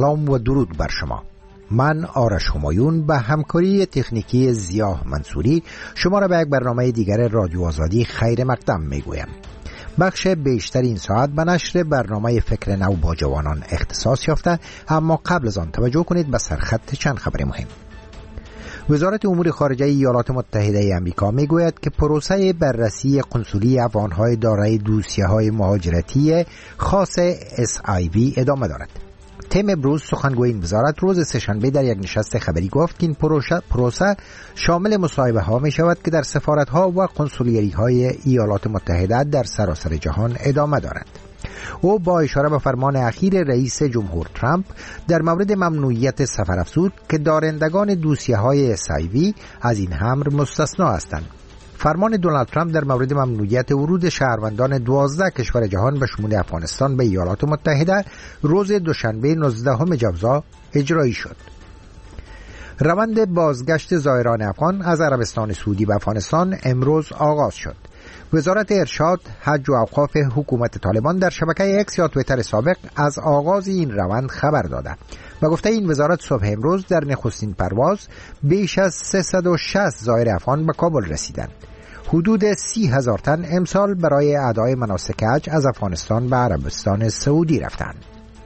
سلام و درود بر شما. من آرش همایون به همکاری تکنیکی زیاه منصوری شما را به یک برنامه دیگر رادیو آزادی خیر مقدم میگویم. بخش بیشتر این ساعت به نشر برنامه فکر نو با جوانان اختصاص یافته، اما قبل از آن توجه کنید به سرخط چند خبر مهم. وزارت امور خارجه ایالات متحده آمریکا میگوید که پروسه بررسی قنسولی افغان‌های دارای دوسیه‌های مهاجرتی خاص SIV ادامه دارد. تیم امروز سخنگوی این وزارت روز سه‌شنبه در یک نشست خبری گفت که این پروسه شامل مصاحبه ها می شود که در سفارت ها و قنسولیری های ایالات متحده در سراسر جهان ادامه دارد. او با اشاره به فرمان اخیر رئیس جمهور ترامپ در مورد ممنوعیت سفر افزود که دارندگان دوسیه های SIV از این امر مستثنا هستند. فرمان دونالد ترامپ در مورد ممنوعیت ورود شهروندان 12 کشور جهان به شمول افغانستان به ایالات متحده روز دوشنبه 19 جوزا اجرایی شد. روند بازگشت زائران افغان از عربستان سعودی به افغانستان امروز آغاز شد. وزارت ارشاد، حج و اوقاف حکومت طالبان در شبکه اکس یا توییتر سابق از آغاز این روند خبر داده و گفته این وزارت صبح امروز در نخستین پرواز بیش از 360 زائر افغان به کابل رسیدند. حدود 30,000 تن امسال برای ادای مناسک حج از افغانستان به عربستان سعودی رفتند.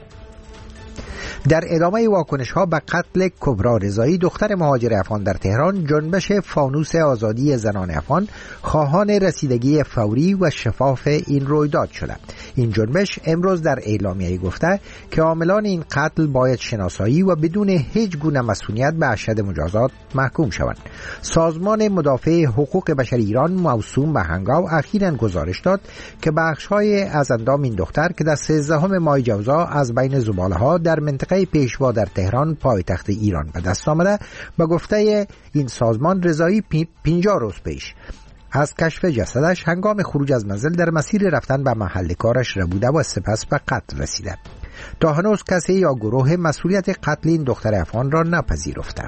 در ادامه واکنش ها به قتل کبرا رضایی دختر مهاجر افغان در تهران، جنبش فانوس آزادی زنان افغان خواهان رسیدگی فوری و شفاف این رویداد شده. این جنبش امروز در اعلامیه گفته که عاملان این قتل باید شناسایی و بدون هیچ گونه مسئولیت به اشد مجازات محکوم شوند. سازمان مدافع حقوق بشر ایران موسوم به هنگاو اخیراً گزارش داد که بخش‌های از اندام این دختر که در 13 ماه جوزا از بین زباله‌ها در منطقه پیشوا در تهران پایتخت ایران به دست آمده، به گفته این سازمان رضایی 50 روز پیش از کشف جسدش هنگام خروج از منزل در مسیر رفتن به محل کارش ربوده و سپس به قتل رسیده. تا هنوز کسی یا گروه مسئولیت قتل این دختر افغان را نپذیرفته.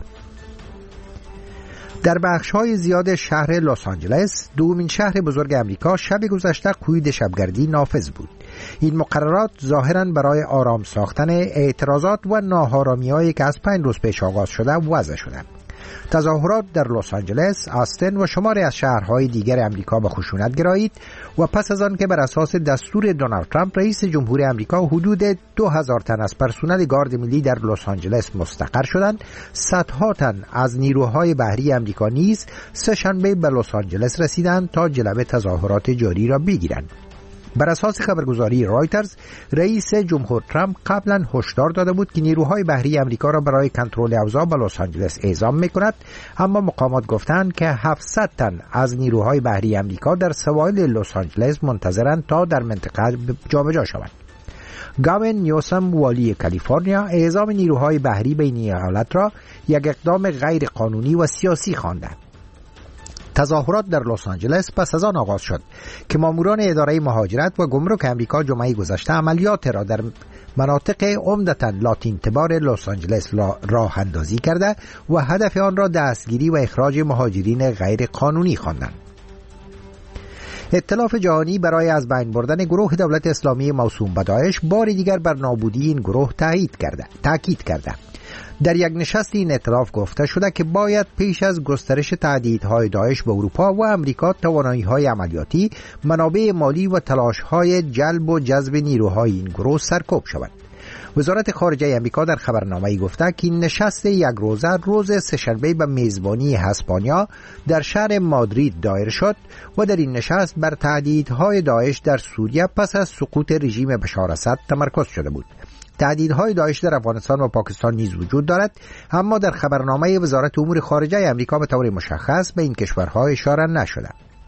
در بخش‌های زیاد شهر لس آنجلس، دومین شهر بزرگ امریکا، شب گذشته قید شبگردی نافذ بود. این مقررات ظاهراً برای آرام ساختن اعتراضات و ناآرامی‌هایی که از 5 روز پیش آغاز شده وضع شده. تظاهرات در لس آنجلس، آستن و شماری از شهرهای دیگر امریکا به خشونت گرایید و پس از آن که بر اساس دستور دونالد ترامپ رئیس جمهور امریکا حدود 2000 تن از پرسنل گارد ملی در لس آنجلس مستقر شدند، صدها تن از نیروهای بحری امریکا نیز سه‌شنبه به لس آنجلس رسیدند تا جلب تظاهرات جاری را بگیرند. بر اساس خبرگزاری رایترز، رئیس جمهور ترامپ قبلا هشدار داده بود که نیروهای بحری امریکا را برای کنترل اوضاع به لس آنجلس اعزام می‌کند، اما مقامات گفتند که 700 تن از نیروهای بحری امریکا در سواحل لس آنجلس منتظرند تا در منطقه جابجا شوند. گاوین نیوسم، والی کالیفرنیا، اعزام نیروهای بحری بین ایالت را یک اقدام غیر قانونی و سیاسی خوانده. تظاهرات در لس آنجلس پس از آن آغاز شد که ماموران اداره مهاجرت و گمرک امریکا جمعه گذشته عملیات را در مناطق عمدتاً لاتین تبار لس آنجلس راه اندازی کرده و هدف آن را دستگیری و اخراج مهاجرین غیر قانونی خواندند. ائتلاف جهانی برای از بین بردن گروه دولت اسلامی موسوم به داعش بار دیگر بر نابودی این گروه تاکید کرده. در یک نشست این ائتلاف گفته شده که باید پیش از گسترش تهدیدهای داعش به اروپا و امریکا توانایی‌های عملیاتی، منابع مالی و تلاش‌های جلب و جذب نیروهای این گروه سرکوب شود. وزارت خارجه امریکا در خبرنامه‌ای گفته که این نشست یک روزه روز سه‌شنبه به میزبانی اسپانیا در شهر مادرید دایر شد و در این نشست بر تهدیدهای داعش در سوریه پس از سقوط رژیم بشار اسد تمرکز شده بود. تهدیدهای داعش در افغانستان و پاکستان نیز وجود دارد، اما در خبرنامه وزارت امور خارجه امریکا به طور مشخص به این کشورها اشاره نشده.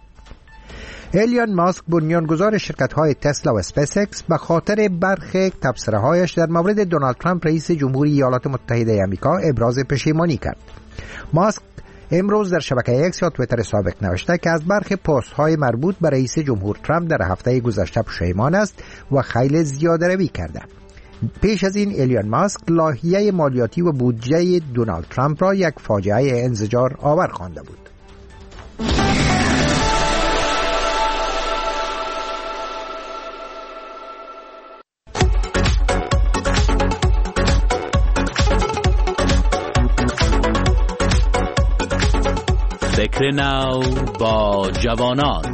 ایلان ماسک، بنیانگذار شرکت‌های تسلا و اسپیس اکس، به خاطر برخی تبصره‌هایش در مورد دونالد ترامپ رئیس جمهوری ایالات متحده آمریکا ابراز پشیمانی کرد. ماسک امروز در شبکه اکس یا توییتر سابق نوشته که از برخی پست‌های مربوط به رئیس جمهور ترامپ در هفته گذشته پشیمان است و خیلی زیاده‌روی کرده. پیش از این ایلان ماسک لایحه مالیاتی و بودجه دونالد ترامپ را یک فاجعه انزجار آور خوانده بود. فکر نو با جوانان.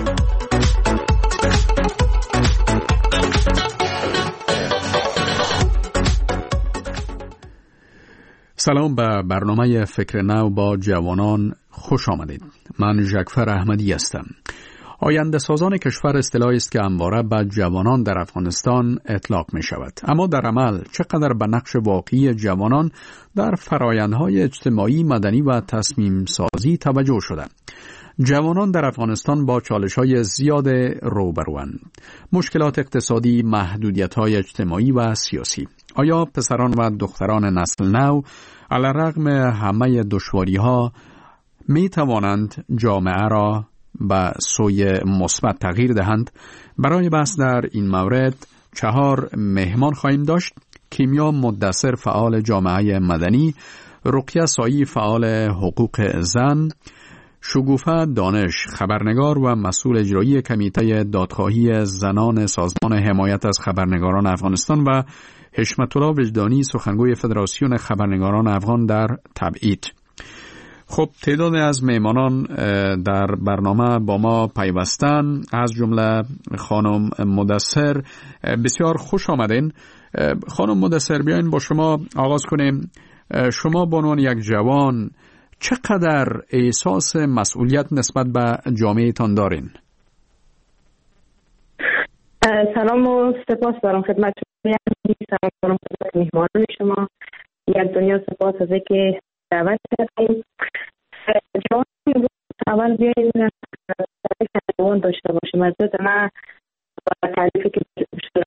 سلام به برنامه فکر نو با جوانان، خوش آمدید. من ژکفر احمدی هستم. آینده سازان کشور اصطلاحی است که همواره به جوانان در افغانستان اطلاق می شود. اما در عمل چقدر به نقش واقعی جوانان در فرآیندهای اجتماعی، مدنی و تصمیم سازی توجه شده؟ جوانان در افغانستان با چالش‌های زیاد روبروند. مشکلات اقتصادی، محدودیت‌های اجتماعی و سیاسی. آیا پسران و دختران نسل نو علیرغم همه دشواری‌ها می توانند جامعه را به سوی مثبت تغییر دهند؟ برای بحث در این مورد 4 مهمان خواهیم داشت. کیمیا مدثر، فعال جامعه مدنی، رقیه سایی، فعال حقوق زن، شگوفه دانش، خبرنگار و مسئول اجرایی کمیته دادخواهی زنان سازمان حمایت از خبرنگاران افغانستان و حشمت الله وجدانی، سخنگوی فدراسیون خبرنگاران افغان در تبعید. خب، تعداد از مهمانان در برنامه با ما پیوستن، از جمله خانم مدثر. بسیار خوش آمدین. خانم مدثر، بیاین با شما آغاز کنیم. شما به عنوان یک جوان چقدر احساس مسئولیت نسبت به جامعه تان دارین؟ سلام و سپاس دارم خدمت شما. سلام دارم خدمت مهمانان شما. یک دنیا سپاس از اینکه دعوت کردیم. جوان اول بیاییم جوان داشته باشیم. از دید من تعریفی که شده.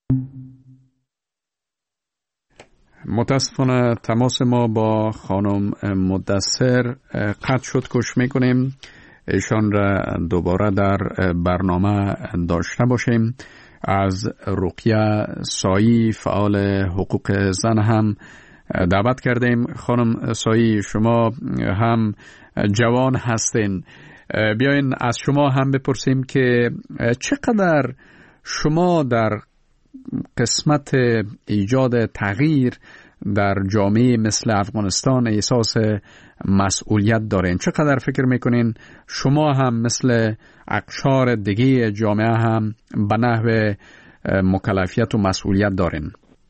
متاسفانه تماس ما با خانم مدثر قطع شد. کوشش میکنیم ایشان را دوباره در برنامه داشته باشیم. از رقیه سایی، فعال حقوق زن، هم دعوت کردیم. خانم سایی، شما هم جوان هستین. بیاین از شما هم بپرسیم که چقدر شما در قسمت ایجاد تغییر در جامعه مثل افغانستان احساس مسئولیت دارین؟ چقدر فکر میکنین شما هم مثل اقشار دیگه جامعه هم به نحو مکلفیت و مسئولیت دارین؟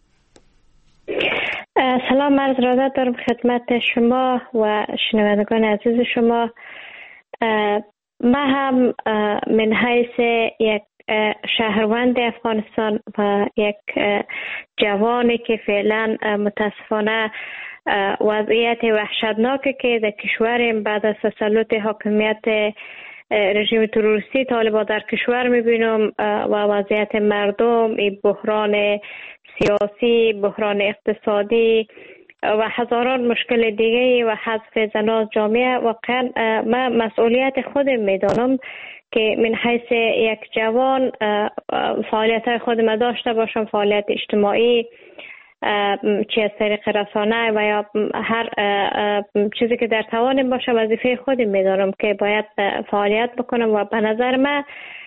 سلام، عرض ارادت دارم خدمت شما و شنوندگان عزیز شما. من هم من حیث یک شهروند افغانستان و یک جوانی که فعلا متاسفانه وضعیت وحشتناکی که در کشورم بعد از تسلط حاکمیت رژیم تروریستی طالبان در کشور میبینم و وضعیت مردم، این بحران سیاسی، بحران اقتصادی و هزاران مشکل دیگه و حذف زنان از جامعه، واقعا من مسئولیت خودم میدانم که من حیث یک جوان فعالیت خودم داشته باشم، فعالیت اجتماعی، چه از طریق رسانه و یا هر چیزی که در توانم باشه. وظیفه خودم میدارم که باید فعالیت بکنم و به نظر من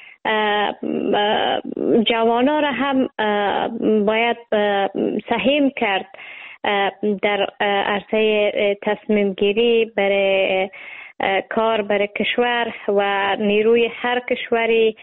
جوانا را هم باید سهم کرد در عرصه تصمیم گیری برای کار برای کشور و نیروی هر کشوری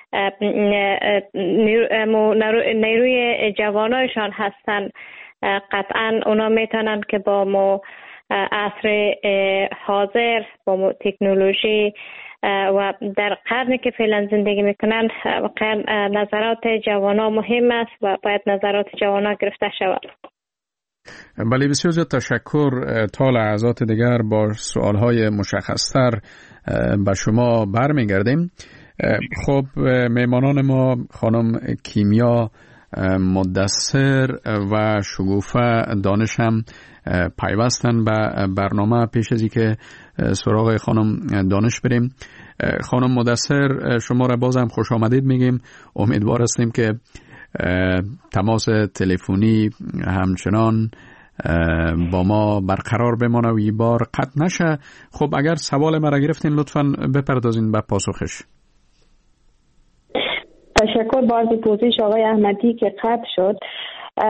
نیروی جوانایشان هستن. قطعا اونا میتونن که با ما عصر حاضر، با ما تکنولوژی و در قرنی که فعلا زندگی میکنن، واقعا نظرات جوانا مهم است و باید نظرات جوانا گرفته شود. بله، بسیار زیاد تشکر. تا لحظات دیگر با سوالهای مشخصتر به شما برمیگردیم. خب، مهمانان ما خانم کیمیا مدثر و شگوفه دانش هم پیوستن به برنامه. پیش از اینکه سراغ خانم دانش بریم، خانم مدثر، شما را بازم خوش آمدید میگیم. امیدوار هستیم که تماس تلفنی همچنان با ما برقرار بمانه و این بار قطع نشه. خب، اگر سوال مرا گرفتین لطفاً بپردازین به پاسخش. تشکر باز پوزش آقای احمدی که قطع شد.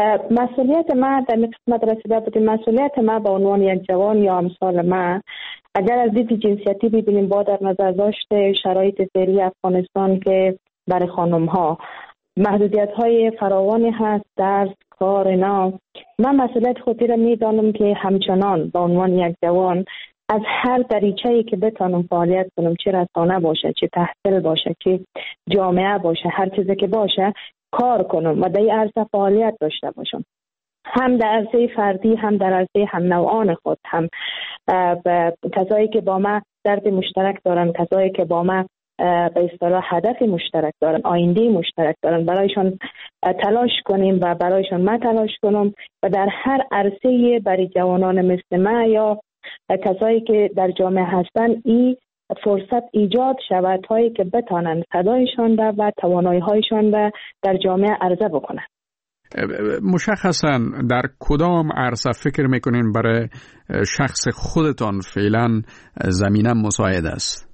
مسئولیت ما در قسمت رسیده بود. مسئولیت ما به عنوان یک جوان یا امثال ما اگر از دید جنسیتی ببینیم با در نظر داشته شرایط فعلی افغانستان که برای خانم ها محدودیت های فراوانی هست، درس، کار اینا، من مسئولیت خودی را میدانم که همچنان به عنوان یک جوان از هر دریچه‌ای که بتانم فعالیت کنم، چه رسانه باشه، چه تحصیل باشه، چه جامعه باشه، هر چیزی که باشه کار کنم و در این عرصه فعالیت داشته باشم، هم در عرصه فردی، هم در عرصه هم نوعان خود، هم کسایی که با ما درد مشترک دارن، کسایی که با ما به اصطلاح هدف مشترک دارن، آینده مشترک دارن، برایشان تلاش کنیم و برایشان من تلاش کنم و در هر عرصه برای جوانان مثل من یا کسایی که در جامعه هستن این فرصت ایجاد شود هایی که بتانن صدایشان و توانایی هایشان در جامعه عرضه بکنن. مشخصا در کدام عرصه فکر میکنین برای شخص خودتان فعلا زمینه مساعد است؟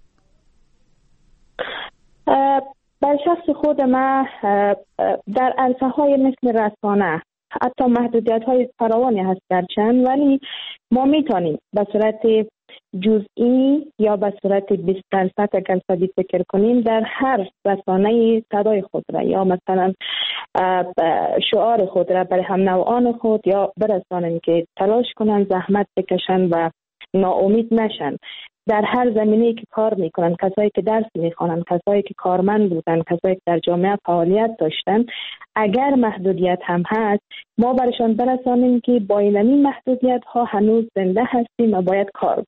برای شخص خود ما در عرصه های مثل رسانه حتی محدودیت های فراوانی هست گرچند، ولی ما میتونیم به صورت جزئی یا به صورت 20% اگر صدی فکر کنیم در هر رسانه صدای خود را یا مثلا شعار خود را برای هم نوعان خود یا برسانیم که تلاش کنن، زحمت بکشن و ناامید نشن. در هر زمینه‌ای که کار میکنن، کسایی که درس میخوانن، کسایی که کارمند بودن، کسایی که در جامعه فعالیت داشتن، اگر محدودیت هم هست ما برشان برسانیم که با این محدودیت ها هنوز زنده هستیم و باید کار.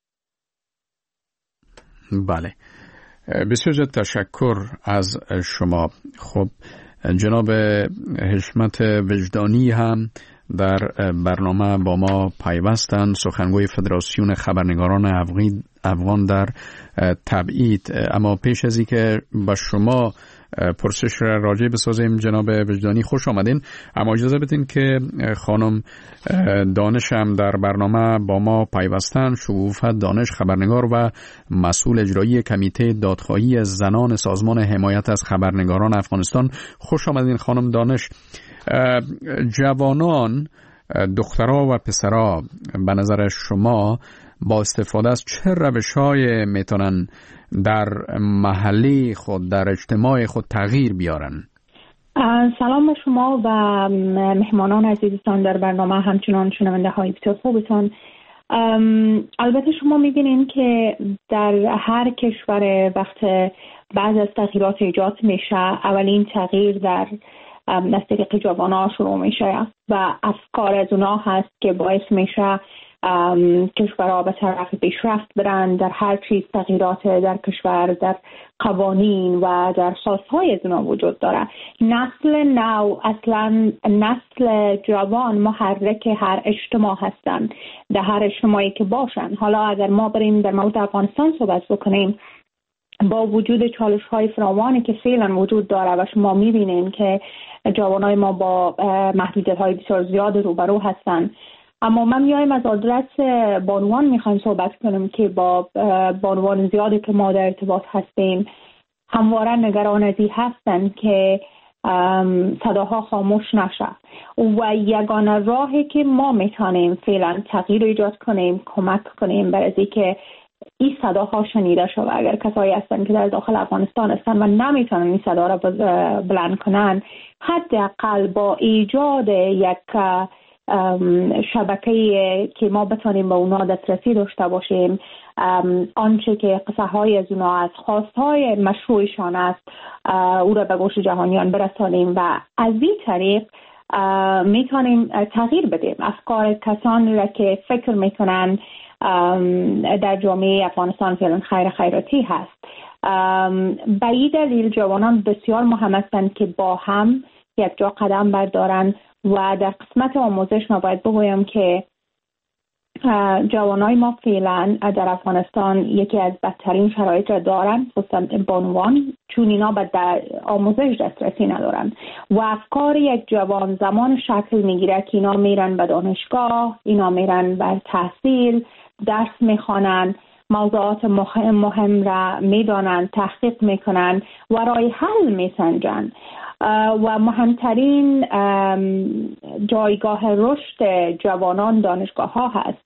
بله، بسیار زیاد تشکر از شما. خب جناب حشمت وجدانی هم در برنامه با ما پیوستند، سخنگوی فدراسیون خبرنگاران افغان در تبعید. اما پیش از این که با شما پرسش را راجع بسازیم جناب وجدانی، خوش آمدین. اما اجازه بدین که خانم دانش هم در برنامه با ما پیوستن، شگوفه دانش، خبرنگار و مسئول اجرایی کمیته دادخواهی زنان سازمان حمایت از خبرنگاران افغانستان. خوش آمدین خانم دانش. جوانان، دخترها و پسرها، به نظر شما با استفاده از چه روش‌های میتونن در محله خود، در اجتماع خود تغییر بیارن؟ سلام به شما و مهمانان عزیزتان در برنامه، همچنان شنونده های بسیار خوبتان. البته شما میبینین که در هر کشور وقت بعض از تغییرات ایجاد میشه، اولین تغییر در از طریق جوانان شروع میشه و افکار از اونا هست که باعث میشه کشورها به طرف پیشرفت برن. در هر چیز تغییرات در کشور، در قوانین و در سازهای از اونا وجود داره. نسل نو، اصلا نسل جوان محرک هر اجتماع هستن، در هر اجتماعی که باشن. حالا اگر ما بریم در مورد افغانستان صحبت بکنیم، با وجود چالش های فراوانی که فعلا وجود داره و شما میبینین که جوانای ما با محدودیت های بسیار زیاد روبرو هستن، اما من میایم از آدرس بانوان میخوایم صحبت کنم که با بانوان زیادی که ما در ارتباط هستیم همواره نگران از این هستن که صداها خاموش نشه و یگانه راهی که ما میتونیم فعلا تغییر ایجاد کنیم، کمک کنیم برای اینکه این صداها شنیده شود. اگر کسایی هستن که در داخل افغانستان هستن و نمیتونن این صدا را بلند کنن، حداقل با ایجاد یک شبکه‌ای که ما بتونیم به اونا دسترسی داشته باشیم، آنچه که قصه های از اونا از خواستهای مشروعشان است او را به گوش جهانیان برسانیم و از این طریق میتونیم تغییر بدیم افکار کسانی را که فکر میکنن در جامعه افغانستان فعلا خیراتی هست. به این دلیل جوانان بسیار مهم هستند که با هم یک جا قدم بردارن و در قسمت آموزش ما باید بگویم که جوانای ما فعلا در افغانستان یکی از بدترین شرایط را دارن، خصوصا بانوان، چون اینا به آموزش دسترسی ندارن و افکار یک جوان زمان شکل میگیره که اینا میرن به دانشگاه، اینا میرن بر تحصیل، درس میخوانن، موضوعات مهم را میدانن، تحقیق میکنن و راه حل میسنجن و مهمترین جایگاه رشد جوانان دانشگاه ها هست.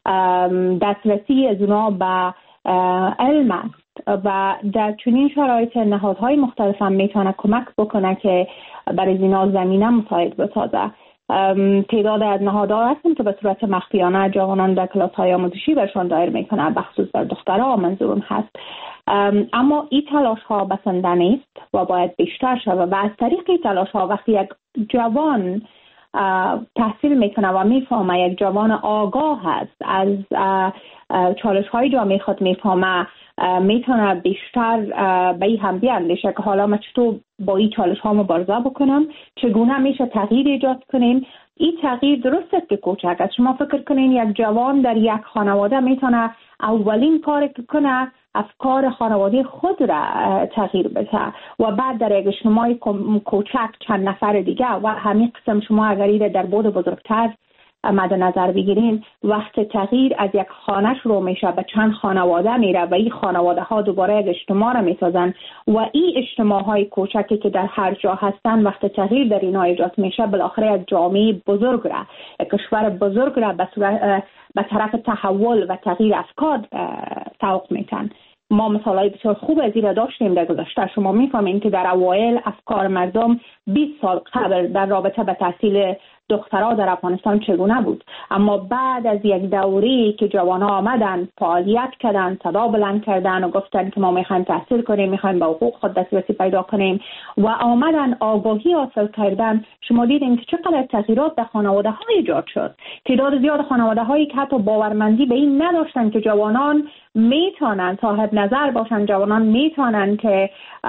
دسترسی از اونا به علم است و در چنین شرایط نهادهای مختلف هم میتونه کمک بکنه که برای اینا زمینه مساعد بسازه. تعداد از نهادها هستن که به صورت مخفیانه جوانان در کلاس های آموزشی برشان دایر میکنه، بخصوص در دخترها منظورم هست. اما این تلاش ها بسنده نیست و باید بیشتر شود و از طریق این تلاش ها وقتی یک جوان تحصیل میکنه و میفهمه، یک جوان آگاه هست از چالش های جامعه خود میفهمه، میتونه بیشتر به این هم بیاندیشه که حالا من چطور با این چالش ها مبارزه بکنم، چگونه میشه تغییر ایجاد کنیم. این تغییر درست است که کوچک است. شما فکر کنین یک جوان در یک خانواده میتونه اولین کاری که کنه افکار خانواده خود را تغییر بده و بعد در یک اجتماع کوچک چند نفر دیگه و همین قسم شما اگر ایره در بود بزرگتر مد نظر بگیرین، وقت تغییر از یک خانه شروع میشه به چند خانواده میره و این خانواده ها دوباره یک اجتماع را میسازن و این اجتماع های کوچکی که در هر جا هستن وقت تغییر در اینا ایجاد میشه بالاخره یک جامعه بزرگ را، یک کشور بزرگ را به طرف تحول و تغییر افکار سوق میتن. ما مثالای بسیار خوب از این را داشتیم در گذشته. شما میفهمین که در اوایل افکار مردم 20 سال قبل در رابطه به تحصیل دخترها در افغانستان چگونه بود، اما بعد از یک دوره‌ای که جوان‌ها آمدن فعالیت کردن، صدا بلند کردن و گفتن که ما میخوایم تحصیل کنیم، میخوایم به حقوق خود دسترسی پیدا کنیم و آمدن آگاهی حاصل کردن، شما دیدین که چقدر تغییرات در خانواده‌ها ایجاد شد. تعداد زیاد خانواده‌هایی که حتی باورمندی به این نداشتن که جوانان میتونن صاحب نظر باشن، جوانان میتونن که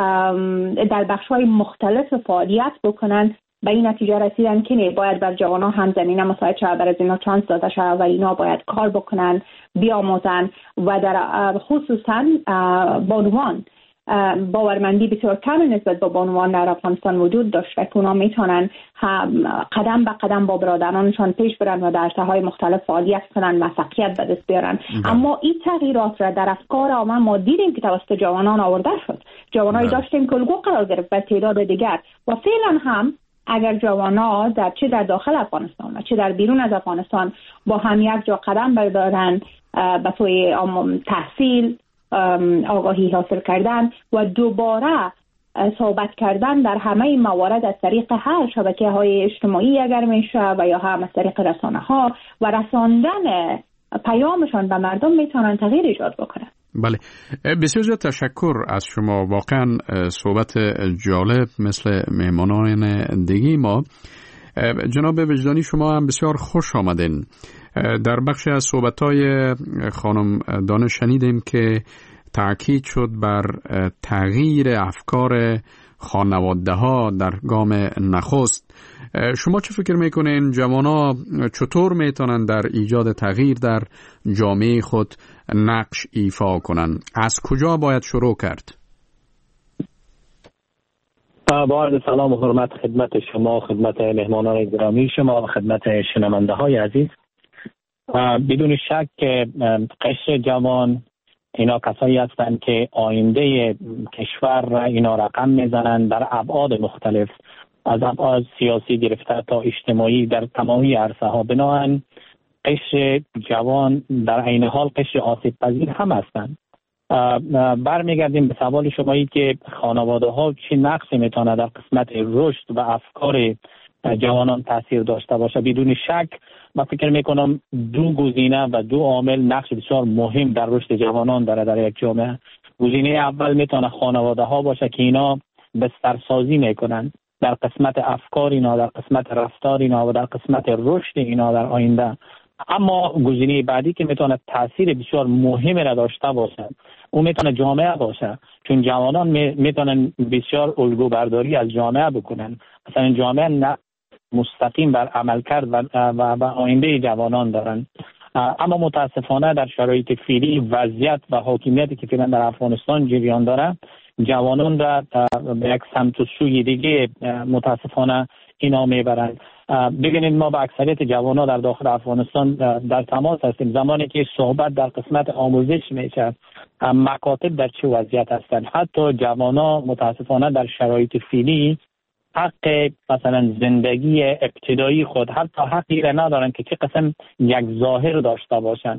در بخش‌های مختلف فعالیت بکنن، به این نتیجه رسیدن که نه، باید بر جوانان هم زمینه مساعد شود، بر از اینا چانس داده شود و اینا باید کار بکنن، بیاموزن و در خصوصا بانوان باورمندی بسیار کم نسبت به بانوان در افغانستان وجود داشته که اونا میتونن قدم به قدم با برادرانشان پیش برن و در عرصه‌های مختلف فعالیت کنن، موفقیت به دست بیارن. اما این تغییرات را در افکار عامه ما دیدیم که توسط جوانان آورده شد. جوانایی داشتیم که الگو قرار گرفت بر تعداد دیگر و فعلا هم اگر جوانا چه در داخل افغانستان و چه در بیرون از افغانستان با هم یک جا قدم بردارن به سوی تحصیل، آگاهی حاصل کردن و دوباره صحبت کردن در همه موارد از طریق هر شبکه‌های اجتماعی اگر میشه و یا هم از طریق رسانه‌ها و رساندن پیامشان به مردم میتونن تغییر ایجاد بکنن. بله، بسیار زیاد تشکر از شما. واقعا صحبت جالب مثل مهمانان دیگه ما. جناب وجدانی شما هم بسیار خوش آمدین. در بخش از صحبت‌های خانم دانش شنیدیم که تاکید شد بر تغییر افکار خانواده‌ها در گام نخست. شما چه فکر میکنین جوانا چطور میتونن در ایجاد تغییر در جامعه خود نقش ایفا کنن؟ از کجا باید شروع کرد؟ با عرض سلام و حرمت خدمت شما، خدمت مهمانان گرامی شما و خدمت شنونده های عزیز. بدون شک که قشر جوان اینا کسایی هستند که آینده کشور را اینا رقم میزنند در ابعاد مختلف، از ابعاد سیاسی گرفته تا اجتماعی در تمامی عرصه ها. بنابراین قشر جوان در عین حال قشر آسیب پذیر هم هستند. برمیگردیم به سوال شمایی که خانواده ها چه نقشی میتونه در قسمت رشد و افکار جوانان تاثیر داشته باشه. بدون شک من فکر میکنم دو گزینه و دو عامل نقش بسیار مهم در رشد جوانان داره در یک جامعه. گزینه اول میتونه خانواده ها باشه که اینا بسترسازی میکنن در قسمت افکار اینا، در قسمت رفتار اینا و در قسمت رشد اینا در آینده. اما گزینه بعدی که میتونه تاثیر بسیار مهم را داشته باشه اون میتونه جامعه باشه، چون جوانان میتونن بسیار الگو برداری از جامعه بکنن. مثلا جامعه مستقیم بر عمل کرد و آینده جوانان دارن. اما متاسفانه در شرایط فعلی وضعیت و حاکمیتی که فعلا در افغانستان جریان داره جوانان را به یک سمت و سوی دیگه متاسفانه اینا میبرند. ببینید ما با اکثریت جوانان در داخل افغانستان در تماس هستیم. زمانی که صحبت در قسمت آموزش میشه، مکاتب در چه وضعیت هستند، حتی جوانان متاسفانه در شرایط فعلی حق مثلا زندگی ابتدایی خود، حتی حقی را ندارن که چه قسم یک ظاهر داشته باشن.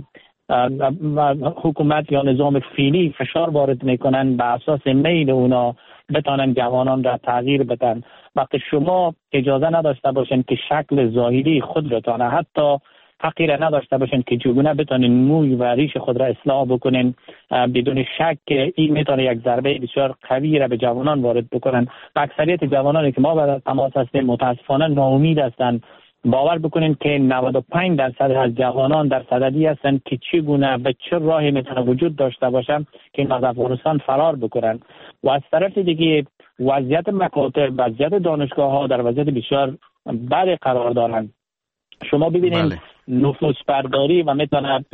حکومت یا نظام فعلی فشار وارد میکنن به اساس میل اونا بتانن جوانان را تغییر بدن. وقتی شما اجازه نداشته باشین که شکل ظاهری خود را تانه، حتی حقی را نداشته باشین که چگونه بتانین موی و ریش خود را اصلاح بکنین، بدون شک که این میتونه یک ضربه بسیار قوی را به جوانان وارد بکنن. اکثریت جوانانی که ما با تماس هستیم متاسفانه ناامید هستند. باور بکنین که 95% از جوانان در صددی هستند که چگونه و چه راهی میتونه وجود داشته باشن که از افغانستان فرار بکنن. و از طرف دیگه وضعیت مکاتب، وضعیت دانشگاه ها در وضعیت بسیار بد قرار دارند. شما ببینید نفوذ برداری و میتونه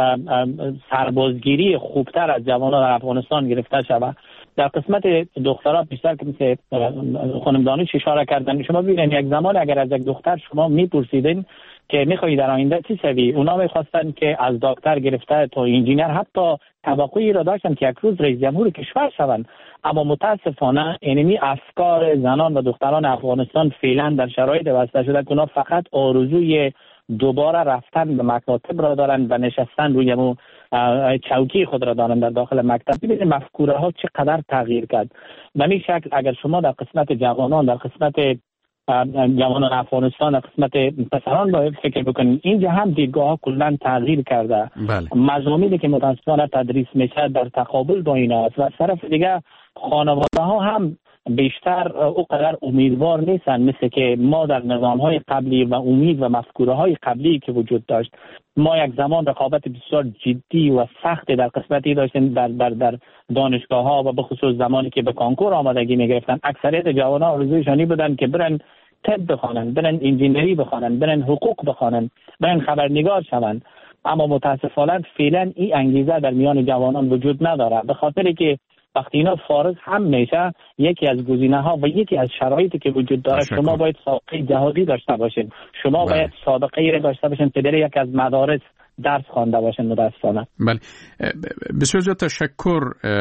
سربازگیری خوبتر از جوانان در افغانستان گرفته شود. در قسمت دخترها بیشتر که مثل خانم دانش اشاره کردن، شما ببینید یک زمان اگر از یک دختر شما میپرسیدین که میخوایی در آینده چی شوی، اونا میخواستن که از دکتر گرفته تا انجینیر حتی توقعی را داشتن که یک روز رئیس جمهور کشور شوند. اما متاسفانه اینمی افکار زنان و دختران افغانستان فعلا در شرایط واسطه شده که اونا فقط آرزوی دوباره رفتن به مکاتب را دارن و نشستن روی چوکی خود را دارن در داخل مکتب. ببینید مفکوره ها چقدر تغییر کرد. به این شکل اگر شما در قسمت جوانان، در قسمت جوانان افغانستان، در قسمت پسران باید فکر بکنید، اینجا هم دیدگاه ها کلا تغییر کرده. مضامینی که متاسفانه تدریس میشه در تقابل با اینا است و از طرف دیگه خانواده ها هم بیشتر اونقدر امیدوار نیستن مثل که ما در نظام های قبلی و امید و مفکوره های قبلی که وجود داشت. ما یک زمان رقابت بسیار جدی و سختی در قسمتی داشتیم در دانشگاه ها و به خصوص زمانی که به کنکور آمادگی میگرفتن. اکثریت جوانان آرزویشانی بودن که برن طب بخوانن، برن انجینری بخوانن، برن حقوق بخوانن، برن خبرنگار شوند. اما متاسفانه فعلا این انگیزه در میان جوانان وجود نداره، به خاطری که وقتی اینا فارغ هم میشه یکی از گزینه ها و یکی از شرایطی که وجود داره شما باید سابقه جهادی داشته باشین، شما باید سابقه ای داشته باشین که در یک از مدارس درس خوانده باشین. متاسفانه. بله، بسیار زیاد تشکر.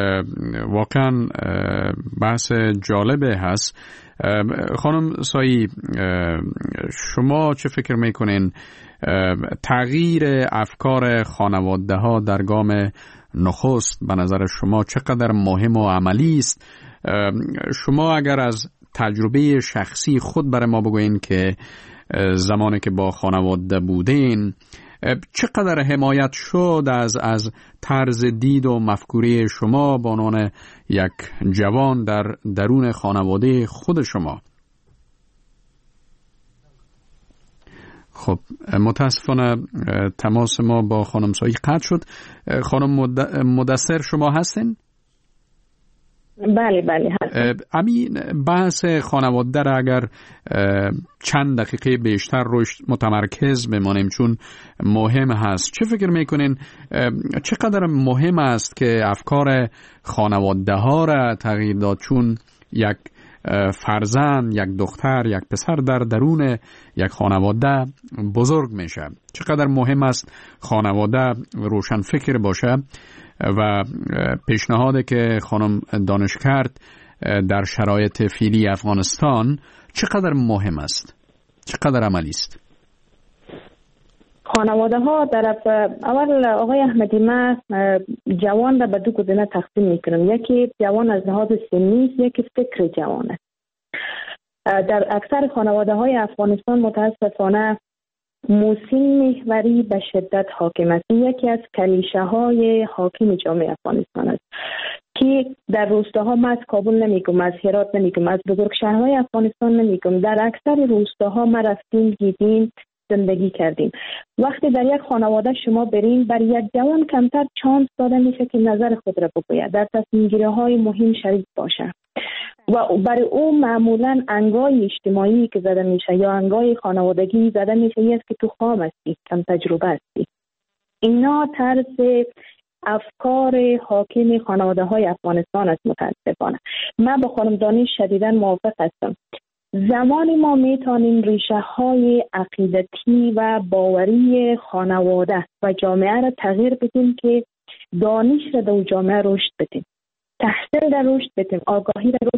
واقعا بحث جالبه هست. خانم سایی، شما چه فکر میکنین تغییر افکار خانواده ها در گام نخست به نظر شما چقدر مهم و عملی است؟ شما اگر از تجربه شخصی خود برای ما بگوین که زمانی که با خانواده بودین چقدر حمایت شد از طرز دید و مفکوره شما به عنوان یک جوان در درون خانواده خود شما؟ خب متاسفانه تماس ما با خانم سایی قطع شد. خانم مدثر شما هستین؟ بله هستم. همین بحث خانواده را اگر چند دقیقه بیشتر روش متمرکز بمانیم چون مهم هست، چه فکر میکنین چقدر مهم است که افکار خانواده ها را تغییر داد؟ چون یک فرزند، یک دختر، یک پسر در درون یک خانواده بزرگ میشه. چقدر مهم است خانواده روشن فکر باشه و پیشنهادی که خانم دانش کرد در شرایط فعلی افغانستان چقدر مهم است، چقدر عملی است؟ خانواده ها در اول آقای احمدی، من جوان را به دو گزینه تقسیم میکنم. یکی جوان از لحاظ سنی، یکی فکر جوان است. در اکثر خانواده های افغانستان متاسفانه موسیم محوری به شدت حاکم است. یکی از کلیشه های حاکم جامعه افغانستان است که در روستاها، ما از کابل نمیگم، از هرات نمیگم، از بزرگ شهرهای افغانستان نمیگم، در اکثر روستاها ما رفتیم، دیدیم، زندگی کردیم. وقتی در یک خانواده شما برین، بر یک جوان کمتر چانس داده میشه که نظر خود را بگوید، در تصمیم گیری های مهم شریک باشه و برای او معمولا انگای اجتماعی که زده میشه یا انگای خانوادگی زده میشه است که تو خام هستی، کم تجربه هستی. اینا طرز افکار حاکم خانواده های افغانستان است. متاسفانه من با خانم دانش شدیداً موافق هستم. زمانی ما میتونیم ریشه های عقیدتی و باوری خانواده و جامعه را تغییر بدیم که دانش را در جامعه رشد بدیم، تحصیل را رشد بدیم، آگاهی را رشد بدیم،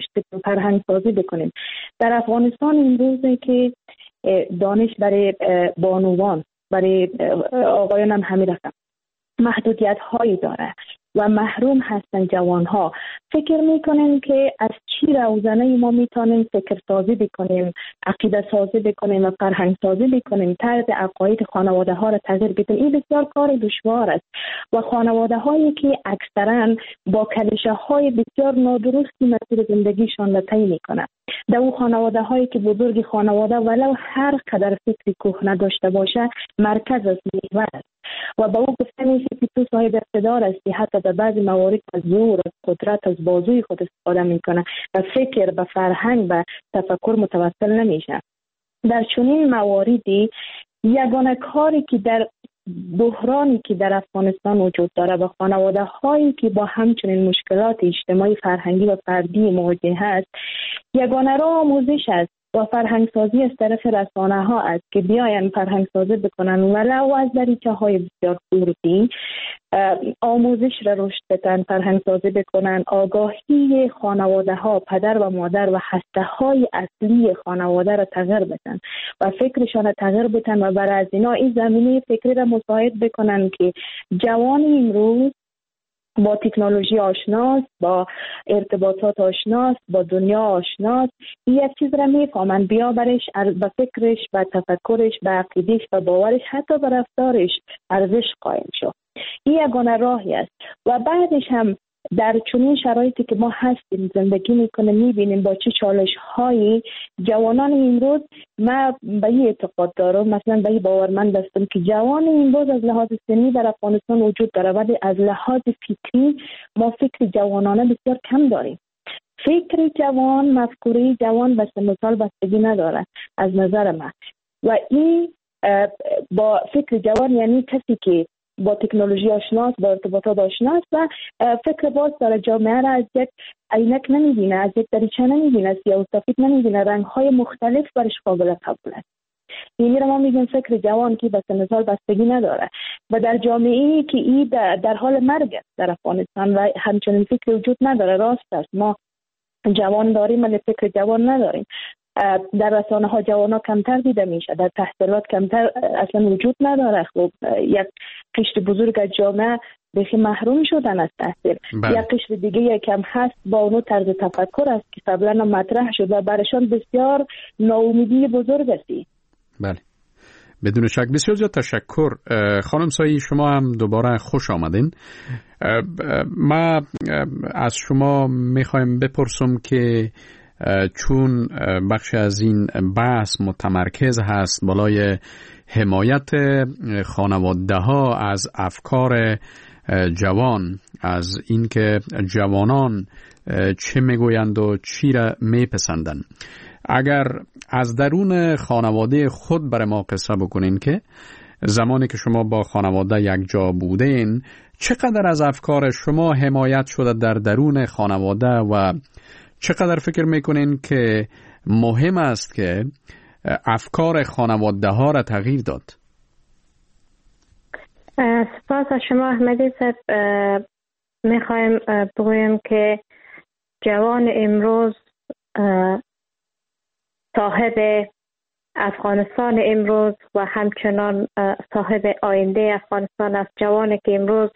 فرهنگ سازی بکنیم. در افغانستان امروزه که دانش برای بانوان، برای آقایان هم همین رقم محدودیت هایی داره و محروم هستن جوان ها. فکر میکنیم که از چی روزانه ما میتونیم فکر سازی بکنیم، عقیده سازی بکنیم و فرهنگ سازی بکنیم، طرز عقاید خانواده ها را تغییر بدیم. این بسیار کار دشوار است و خانواده هایی که اکثرا با کلیشه های بسیار نادرستی مسیر زندگیشان را طی میکنن، در اون خانواده هایی که بزرگ خانواده ولو هر قدر فکری کهنه داشته باشه مرکز از محور است و با او گفته میشه که تو صاحب اقتدار هستی، حتی در بعضی موارد از زور، از قدرت، از بازوی خود استفاده میکنه و فکر به فرهنگ و تفکر متوسل نمیشه. در چنین مواردی یگانه کاری که در بحرانی که در افغانستان وجود داره و خانواده هایی که با همچنین مشکلات اجتماعی، فرهنگی و فردی مواجه هست، یگانه راه آموزش است و فرهنگ سازی از طرف رسانه ها است که بیاین فرهنگ سازی بکنن ولو از دریچه های بسیار خوردی، آموزش را رشد بدن، فرهنگ سازی بکنن، آگاهی خانواده ها، پدر و مادر و هسته های اصلی خانواده را تغییر بدن و فکرشان را تغییر بدن و برای از اینا این زمینه فکری را مساعد بکنن که جوان امروز با تکنولوژی آشناست، با ارتباطات آشناست، با دنیا آشناست، این یک چیز را میفهمن، بیا برش به فکرش، به تفکرش، به عقیدش، به باورش، حتی به رفتارش ارزش قائل شو. این یگانه راهی است و بعدش هم در چنین شرایطی که ما هستیم زندگی میکنه میبینیم با چه چالش هایی جوانان امروز، من به این اعتقاد دارم، مثلا به این باورمند هستم که جوان امروز از لحاظ سنی در افغانستان وجود داره ولی از لحاظ فکری ما فکر جوانانه بسیار کم داریم. فکر جوان، مفکوره جوان به سن و سال بستگی نداره از نظر من و این با فکر جوان یعنی کسی که با تکنولوژی آشناست، با ارتباطات آشناست و فکر باز داره، جامعه را از یک عینک نمیبینه، از یک دریچه نمیبینه، سیاه و سفید نمیبینه، رنگ‌های مختلف برش قابل قبول است. یعنی ما میگیم فکر جوان که به سن و سال بستگی نداره و در جامعه‌ای که این در حال مرگ است در افغانستان و همچنین فکر وجود نداره. راست است ما جوان داریم ولی فکر جوان نداریم. در رسانه ها جوان ها کمتر دیده میشه، در تحصیلات کمتر اصلا وجود نداره. خب یک قشر بزرگ از جامعه بخی محروم شدن از تحصیل. یک قشر دیگه یکم هست با اونو طرز تفکر است که قبلا مطرح شد و برشان بسیار ناامیدی بزرگ است. بله، بدون شک. بسیار زیاد تشکر. خانم سایی، شما هم دوباره خوش آمدین. ما از شما میخوایم بپرسم که چون بخش از این بحث متمرکز هست بالای حمایت خانواده ها از افکار جوان، از اینکه جوانان چه میگویند و چی را میپسندند، اگر از درون خانواده خود برای ما قصه بکنین که زمانی که شما با خانواده یک جا بودین چقدر از افکار شما حمایت شده در درون خانواده و چقدر فکر میکنین که مهم است که افکار خانواده ها را تغییر داد؟ سپاس از شما احمدی صاحب. میخوایم بگویم که جوان امروز صاحب افغانستان امروز و همچنان صاحب آینده افغانستان است. جوانی که امروز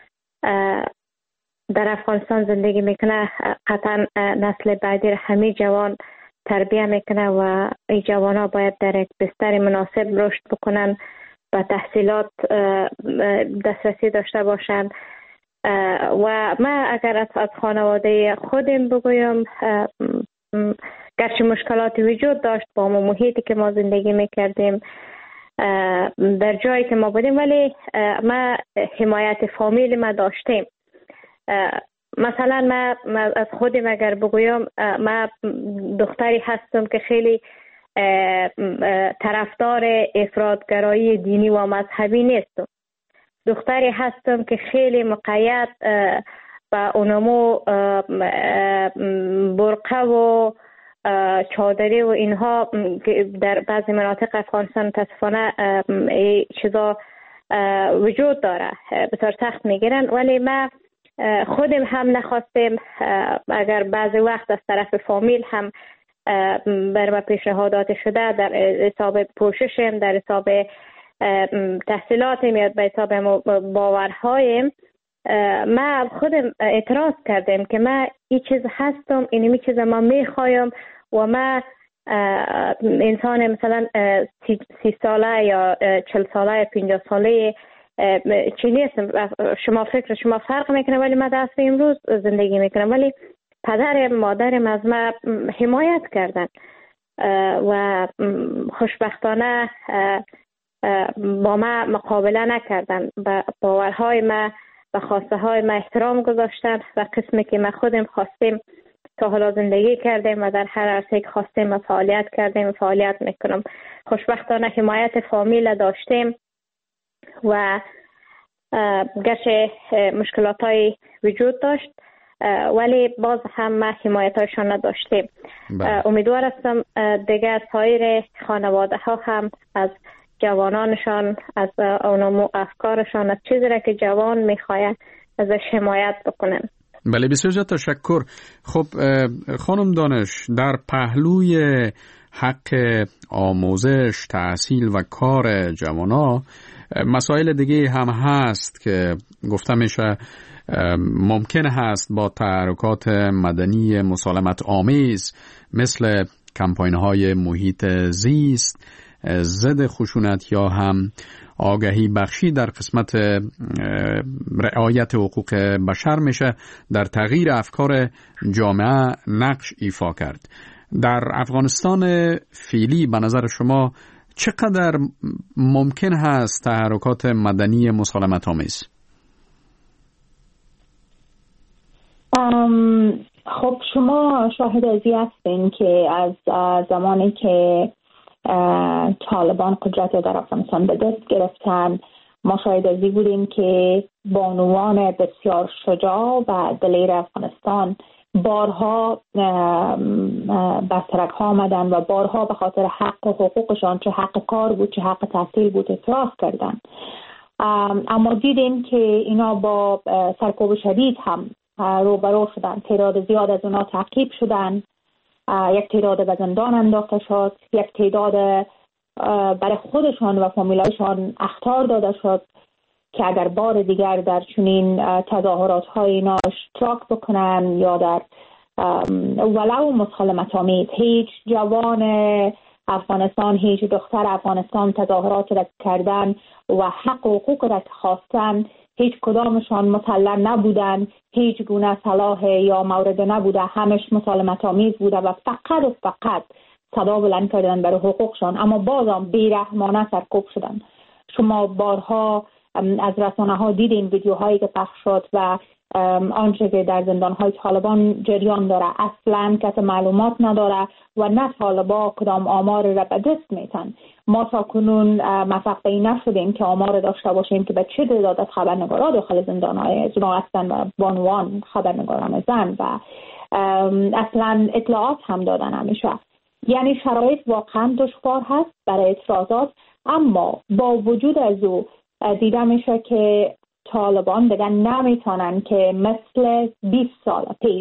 در افغانستان زندگی میکنه قطعا نسل بعدی همه جوان تربیه میکنه و این جوان ها باید در یک بستر مناسب رشد بکنن، به تحصیلات دسترسی داشته باشن. و من اگر از خانواده خودم بگویم، گرچه مشکلاتی وجود داشت با محیطی که ما زندگی میکردیم در جایی که ما بودیم، ولی ما حمایت فامیل ما داشتیم. مثلا من از خودم اگر بگویم، من دختری هستم که خیلی طرفدار افراطگرایی دینی و مذهبی نیستم. دختری هستم که خیلی مقید با اونمو برقه و چادری و اینها در بعضی مناطق افغانستان متاسفانه چیزا وجود داره، بسیار سخت میگیرن. ولی من خودم هم نخواستیم، اگر بعضی وقت از طرف فامیل هم بر ما پیشنهادات شده در حساب پوششم، در حساب تحصیلاتم یا به حساب باورهایم، ما خودم اعتراض کردم که ما این چیز هستم، اینمی چیز ما میخوایم و ما انسان مثلا 30 ساله یا 40 ساله 50 ساله چی نیستم. شما فکر شما فرق میکنه ولی ما دست امروز زندگی میکنم، ولی پدرم مادرم از ما حمایت کردن و خوشبختانه با ما مقابله نکردن، به باورهای ما و خواسته های ما احترام گذاشتن و قسمی که ما خودم خواستیم تا حالا زندگی کردیم و در هر عرصه که خواستیم و فعالیت کردیم و فعالیت میکنم. خوشبختانه حمایت فامیل داشتیم و گرچه مشکلات های وجود داشت ولی باز هم ما حمایت هایشان نداشتیم. امیدوار هستم دیگر سایر خانواده ها هم از جوانانشان، از اونمو افکارشان، از چیزی را که جوان میخواید ازش حمایت بکنن. بله، بسیار تشکر. خب خانم دانش، در پهلوی حق آموزش، تحصیل و کار جوانا مسائل دیگه هم هست که گفته میشه ممکن هست با تحرکات مدنی مسالمت آمیز مثل کمپاین های محیط زیست، ضد خشونت یا هم آگاهی بخشی در قسمت رعایت حقوق بشر میشه در تغییر افکار جامعه نقش ایفا کرد. در افغانستان فعلی به نظر شما چقدر ممکن هست تحرکات مدنی مسالمت آمیز؟ خب شما شاهد ازی هستین که از زمانی که طالبان قدرت در افغانستان به دست گرفتن، ما شاهد ازی بودیم که بانوان بسیار شجاع و دلیر افغانستان بارها بر سرک ها آمدن و بارها به خاطر حق و حقوقشان، چه حق کار بود چه حق تحصیل بود، اعتراض کردن. اما دیدیم که اینا با سرکوب شدید هم روبرو شدن. تعداد زیاد از اونا تعقیب شدن، یک تعداد به زندان انداخته شد، یک تعداد برای خودشان و فامیلایشان اخطار داده شد که اگر بار دیگر در چنین تظاهرات های اینا اشتراک بکنن یا در ولو مسالمت آمیز، هیچ جوان افغانستان، هیچ دختر افغانستان تظاهرات را کردن و حق و حقوق را خواستن، هیچ کدامشان مسلح نبودن، هیچ گونه صلاح یا مورد نبوده، همش مسالمت آمیز بوده و فقط صدا بلند کردن برای حقوقشان، اما بازم بیرحمانه سرکوب شدن. شما بارها از رسانه ها دیدین ویدیوهایی که پخش شد و آنچه که در زندانهای طالبان جریان داره اصلا کسی معلومات نداره و نه طالبا کدام آمار را به دست میتن. ما تا کنون موفق به این نشدیم که آمار داشته باشیم که به چه تعداد از خبرنگارا داخل زندانهای زنا هستن و بانوان خبرنگاران زن و اصلا اطلاعات هم دادن همیشه. یعنی شرایط واقعا دشوار هست برای اعتراضات، اما با وجود از او دیده میشه که طالبان دیگه نمیتونن که مثل 20 سال پیش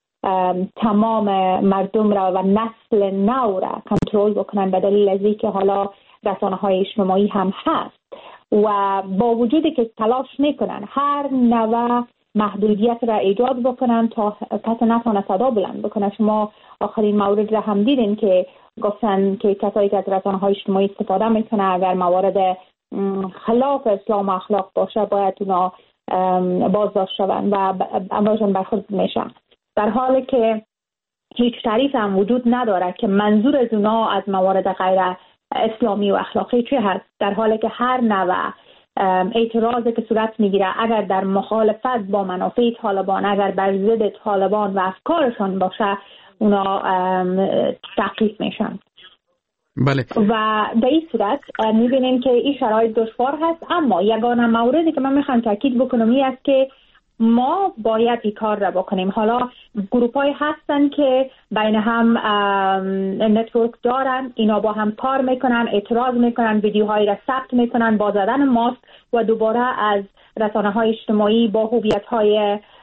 تمام مردم را و نسل نو را کنترل بکنن، به دلیل از اینکه حالا رسانه‌های اجتماعی هم هست و با وجودی که تلاش میکنن هر نوع محدودیت را ایجاد بکنن تا کسی نتونه صدا بلند بکنه. شما آخرین مورد را هم دیدین که گفتن که کسایی که از رسانه‌های اجتماعی استفاده میکنه اگر موارد خلاف اسلام و اخلاق باشه باید اونا بازداشت شون و امرشون برخورد میشن، در حالی که هیچ تعریف هم وجود نداره که منظور از اونا از موارد غیر اسلامی و اخلاقی چه هست، در حالی که هر نوع اعتراضی که صورت میگیره اگر در مخالفت با منافع طالبان، اگر بر ضد طالبان و افکارشان باشه، اونا تعقیب میشن. بله. و در این صورت میبینیم که این شرایط دشوار هست، اما یگانه موردی که من میخوام تاکید بکنم این است که ما باید این کار را بکنیم. حالا گروپ‌های هستن که بین هم نتورک دارن، اینا با هم کار میکنن، اعتراض میکنن، ویدیوهایی را ثبت میکنن با زدن ماسک و دوباره از رسانه‌های اجتماعی با هویت‌های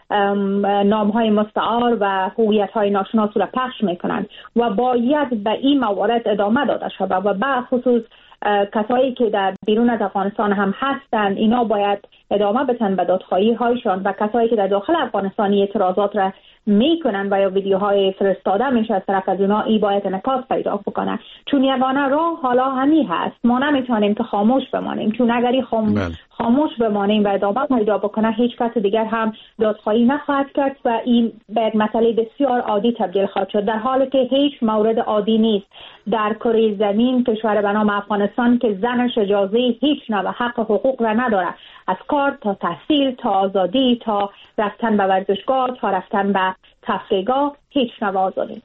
نام‌های مستعار و هویت‌های ناشناس را پخش می‌کنند و باید به این موارد ادامه داده شود و به خصوص کسایی که در بیرون از افغانستان هم هستند اینا باید ادامه بدن به دادخواهی هایشان و کسایی که در داخل افغانستان اعتراضات را میکنن و یا ویدیوهای فرستاده میشه از طرف از اونا، این باید انعکاس پیدا بکنه، چون یگانه راه حالا همین هست. ما نمیتونیم که خاموش بمانیم، چون اگری خاموش بمانیم و ادامه پیدا بکنه هیچ کس دیگر هم دادخواهی نخواهد کرد و این به مسئله بسیار عادی تبدیل خواهد شد، در حالی که هیچ مورد عادی نیست در کره زمین کشور به نام افغانستان که زنش اجازه هیچ نوع حق و حقوق را نداره، از کار تا تحصیل تا آزادی تا رفتن به ورزشگاه تا رفتن به تفریحگاه هیچ نوع آزادی.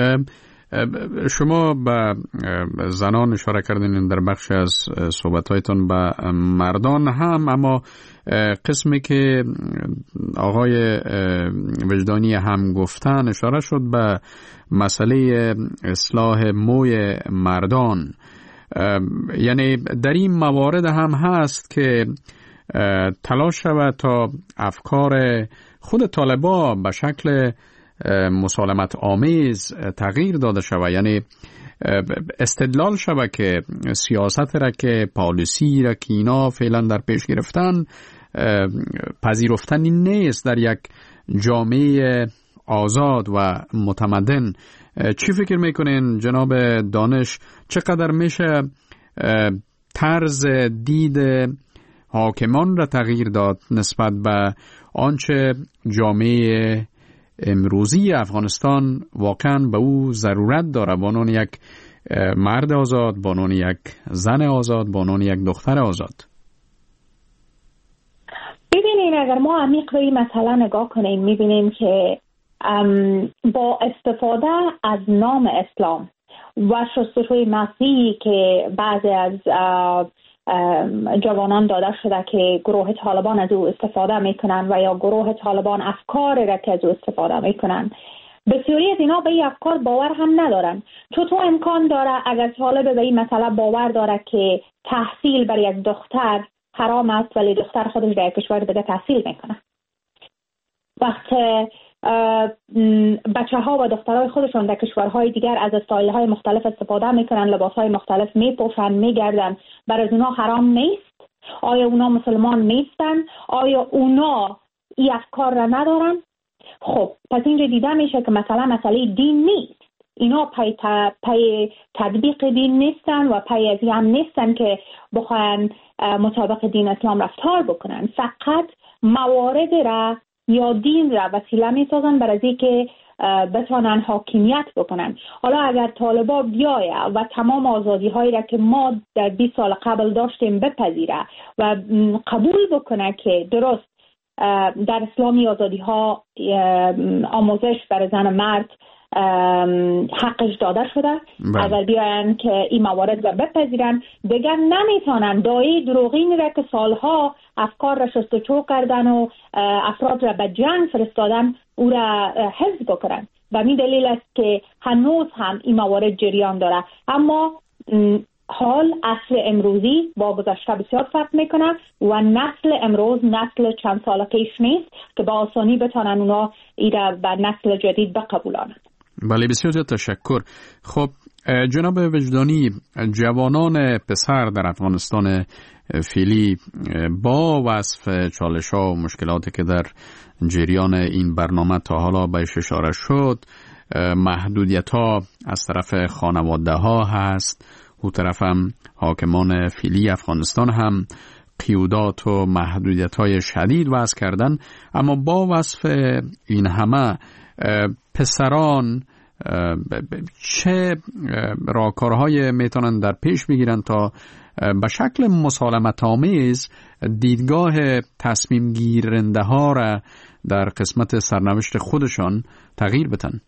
شما به زنان اشاره کردین در بخش از صحبت‌هایتان، به مردان هم، اما قسمی که آقای وجدانی هم گفتن اشاره شد به مسئله اصلاح موی مردان. یعنی در این موارد هم هست که تلاش شود تا افکار خود طالبا به شکل مسالمت آمیز تغییر داده شود، یعنی استدلال شود که سیاست را که پالیسی را که اینا فعلا در پیش گرفتن پذیرفتنی نیست در یک جامعه آزاد و متمدن. چی فکر میکنین جناب دانش، چقدر میشه طرز دید حاکمان را تغییر داد نسبت به آنچه جامعه امروزی افغانستان واقعا به او ضرورت داره، به عنوان یک مرد آزاد، به عنوان یک زن آزاد، به عنوان یک دختر آزاد؟ ببینید اگر ما عمیق به این مسئله نگاه کنیم میبینیم که با استفاده از نام اسلام و شستشوی مسیحی که بعضی از جوانان داده شده که گروه طالبان از او استفاده میکنن و یا گروه طالبان افکار را که از او استفاده میکنن، بسیاری از اینا به این افکار باور هم ندارن. چطور امکان داره اگر طالب به این مسئله باور داره که تحصیل برای یک دختر حرام است ولی دختر خودش در یک کشور دیگه تحصیل میکنه؟ وقتی بچه ها و دخترای خودشون در کشورهای دیگر از استایل های مختلف استفاده میکنن، لباس های مختلف میپوشن، میگردن، برای اونا حرام نیست؟ آیا اونا مسلمان نیستن؟ آیا اونا این افکار را ندارن؟ خب پس اینجا دیده میشه که مسئله دین نیست. اینا پای تطبیق دین نیستن و پای از هم نیستن که بخواین مطابق دین اسلام رفتار بکنن، فقط موارد را یا دین را وسیله میسازن برای اینکه بتونن حاکمیت بکنن. حالا اگر طالبا بیایه و تمام آزادی هایی را که ما در 20 سال قبل داشتیم بپذیره و قبول بکنه که درست در اسلامی آزادی ها آموزش برای زن و مرد حقش داده شده، اگر بیاین که این موارد را بپذیرن دیگر نمیتونن دایی دروغین را که سالها افکار را شستشو کردن و افراد را به جنگ فرستادن او را حفظ بکنن. و می دلیل است که هنوز هم این موارد جریان داره، اما حال اصل امروزی با گذشته بسیار فرق میکنه و نسل امروز نسل چند سال پیش نیست که با آسانی بتونن اونا ایره به نسل جدید بقبولانند. بله بسیار زیاد تشکر. خب جناب وجدانی، جوانان پسر در افغانستان فعلی با وصف چالش‌ها و مشکلاتی که در جریان این برنامه تا حالا بهش اشاره شد، محدودیت‌ها از طرف خانواده‌ها هست، او طرف هم حاکمان فعلی افغانستان هم قیودات و محدودیت‌های شدید وضع کردن، اما با وصف این همه پسران چه راهکارهای میتونن در پیش بگیرن تا به شکل مسالمت آمیز دیدگاه تصمیم گیرنده ها را در قسمت سرنوشت خودشان تغییر بدن؟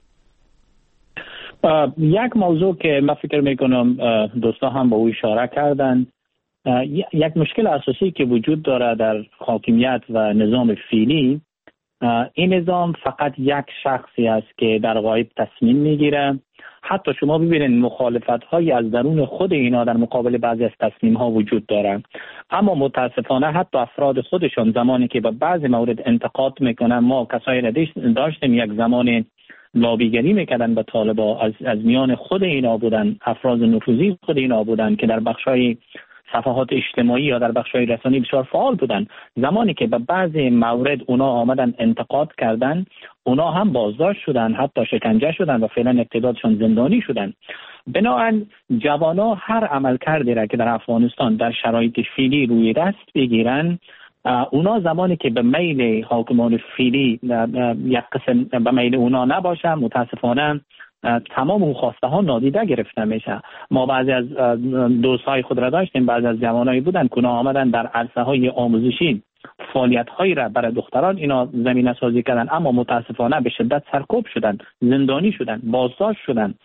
یک موضوع که من فکر میکنم دوستا هم به او اشاره کردن، یک مشکل اساسی که وجود داره در حاکمیت و نظام فعلی، این نظام فقط یک شخصی است که در غایب تصمیم میگیره حتی شما ببینید مخالفت‌هایی از درون خود اینا در مقابل بعضی از تصمیم‌ها وجود داره. اما متاسفانه حتی افراد خودشون زمانی که به بعضی مورد انتقاد میکنن، ما کسایی داشتیم یک زمان لابیگری میکردن به طالبا، از میان خود اینا بودن، افراد نفوذی خود اینا بودن که در بخشای صفحات اجتماعی یا در بخشای رسانه‌ای بسیار فعال بودن. زمانی که به بعضی مورد اونا آمدن انتقاد کردن، اونا هم بازداشت شدن، حتی شکنجه شدن و فعلا اقتدارشون زندانی شدن. بنابراین جوانا هر عمل کردی را که در افغانستان در شرایط فعلی روی دست بگیرن، اونا زمانی که به میل حاکمان فعلی یک قسم به میل اونا نباشن، متاسفانه تمام اون خواسته ها نادیده گرفته میشه. ما بعضی از دوستای خود را داشتیم، بعضی از جوانایی بودن که اونا آمدن در عرصه های آموزشی فعالیت هایی را برای دختران اینا زمینه سازی کردن، اما متاسفانه به شدت سرکوب شدن، زندانی شدن، بازداشت شدن.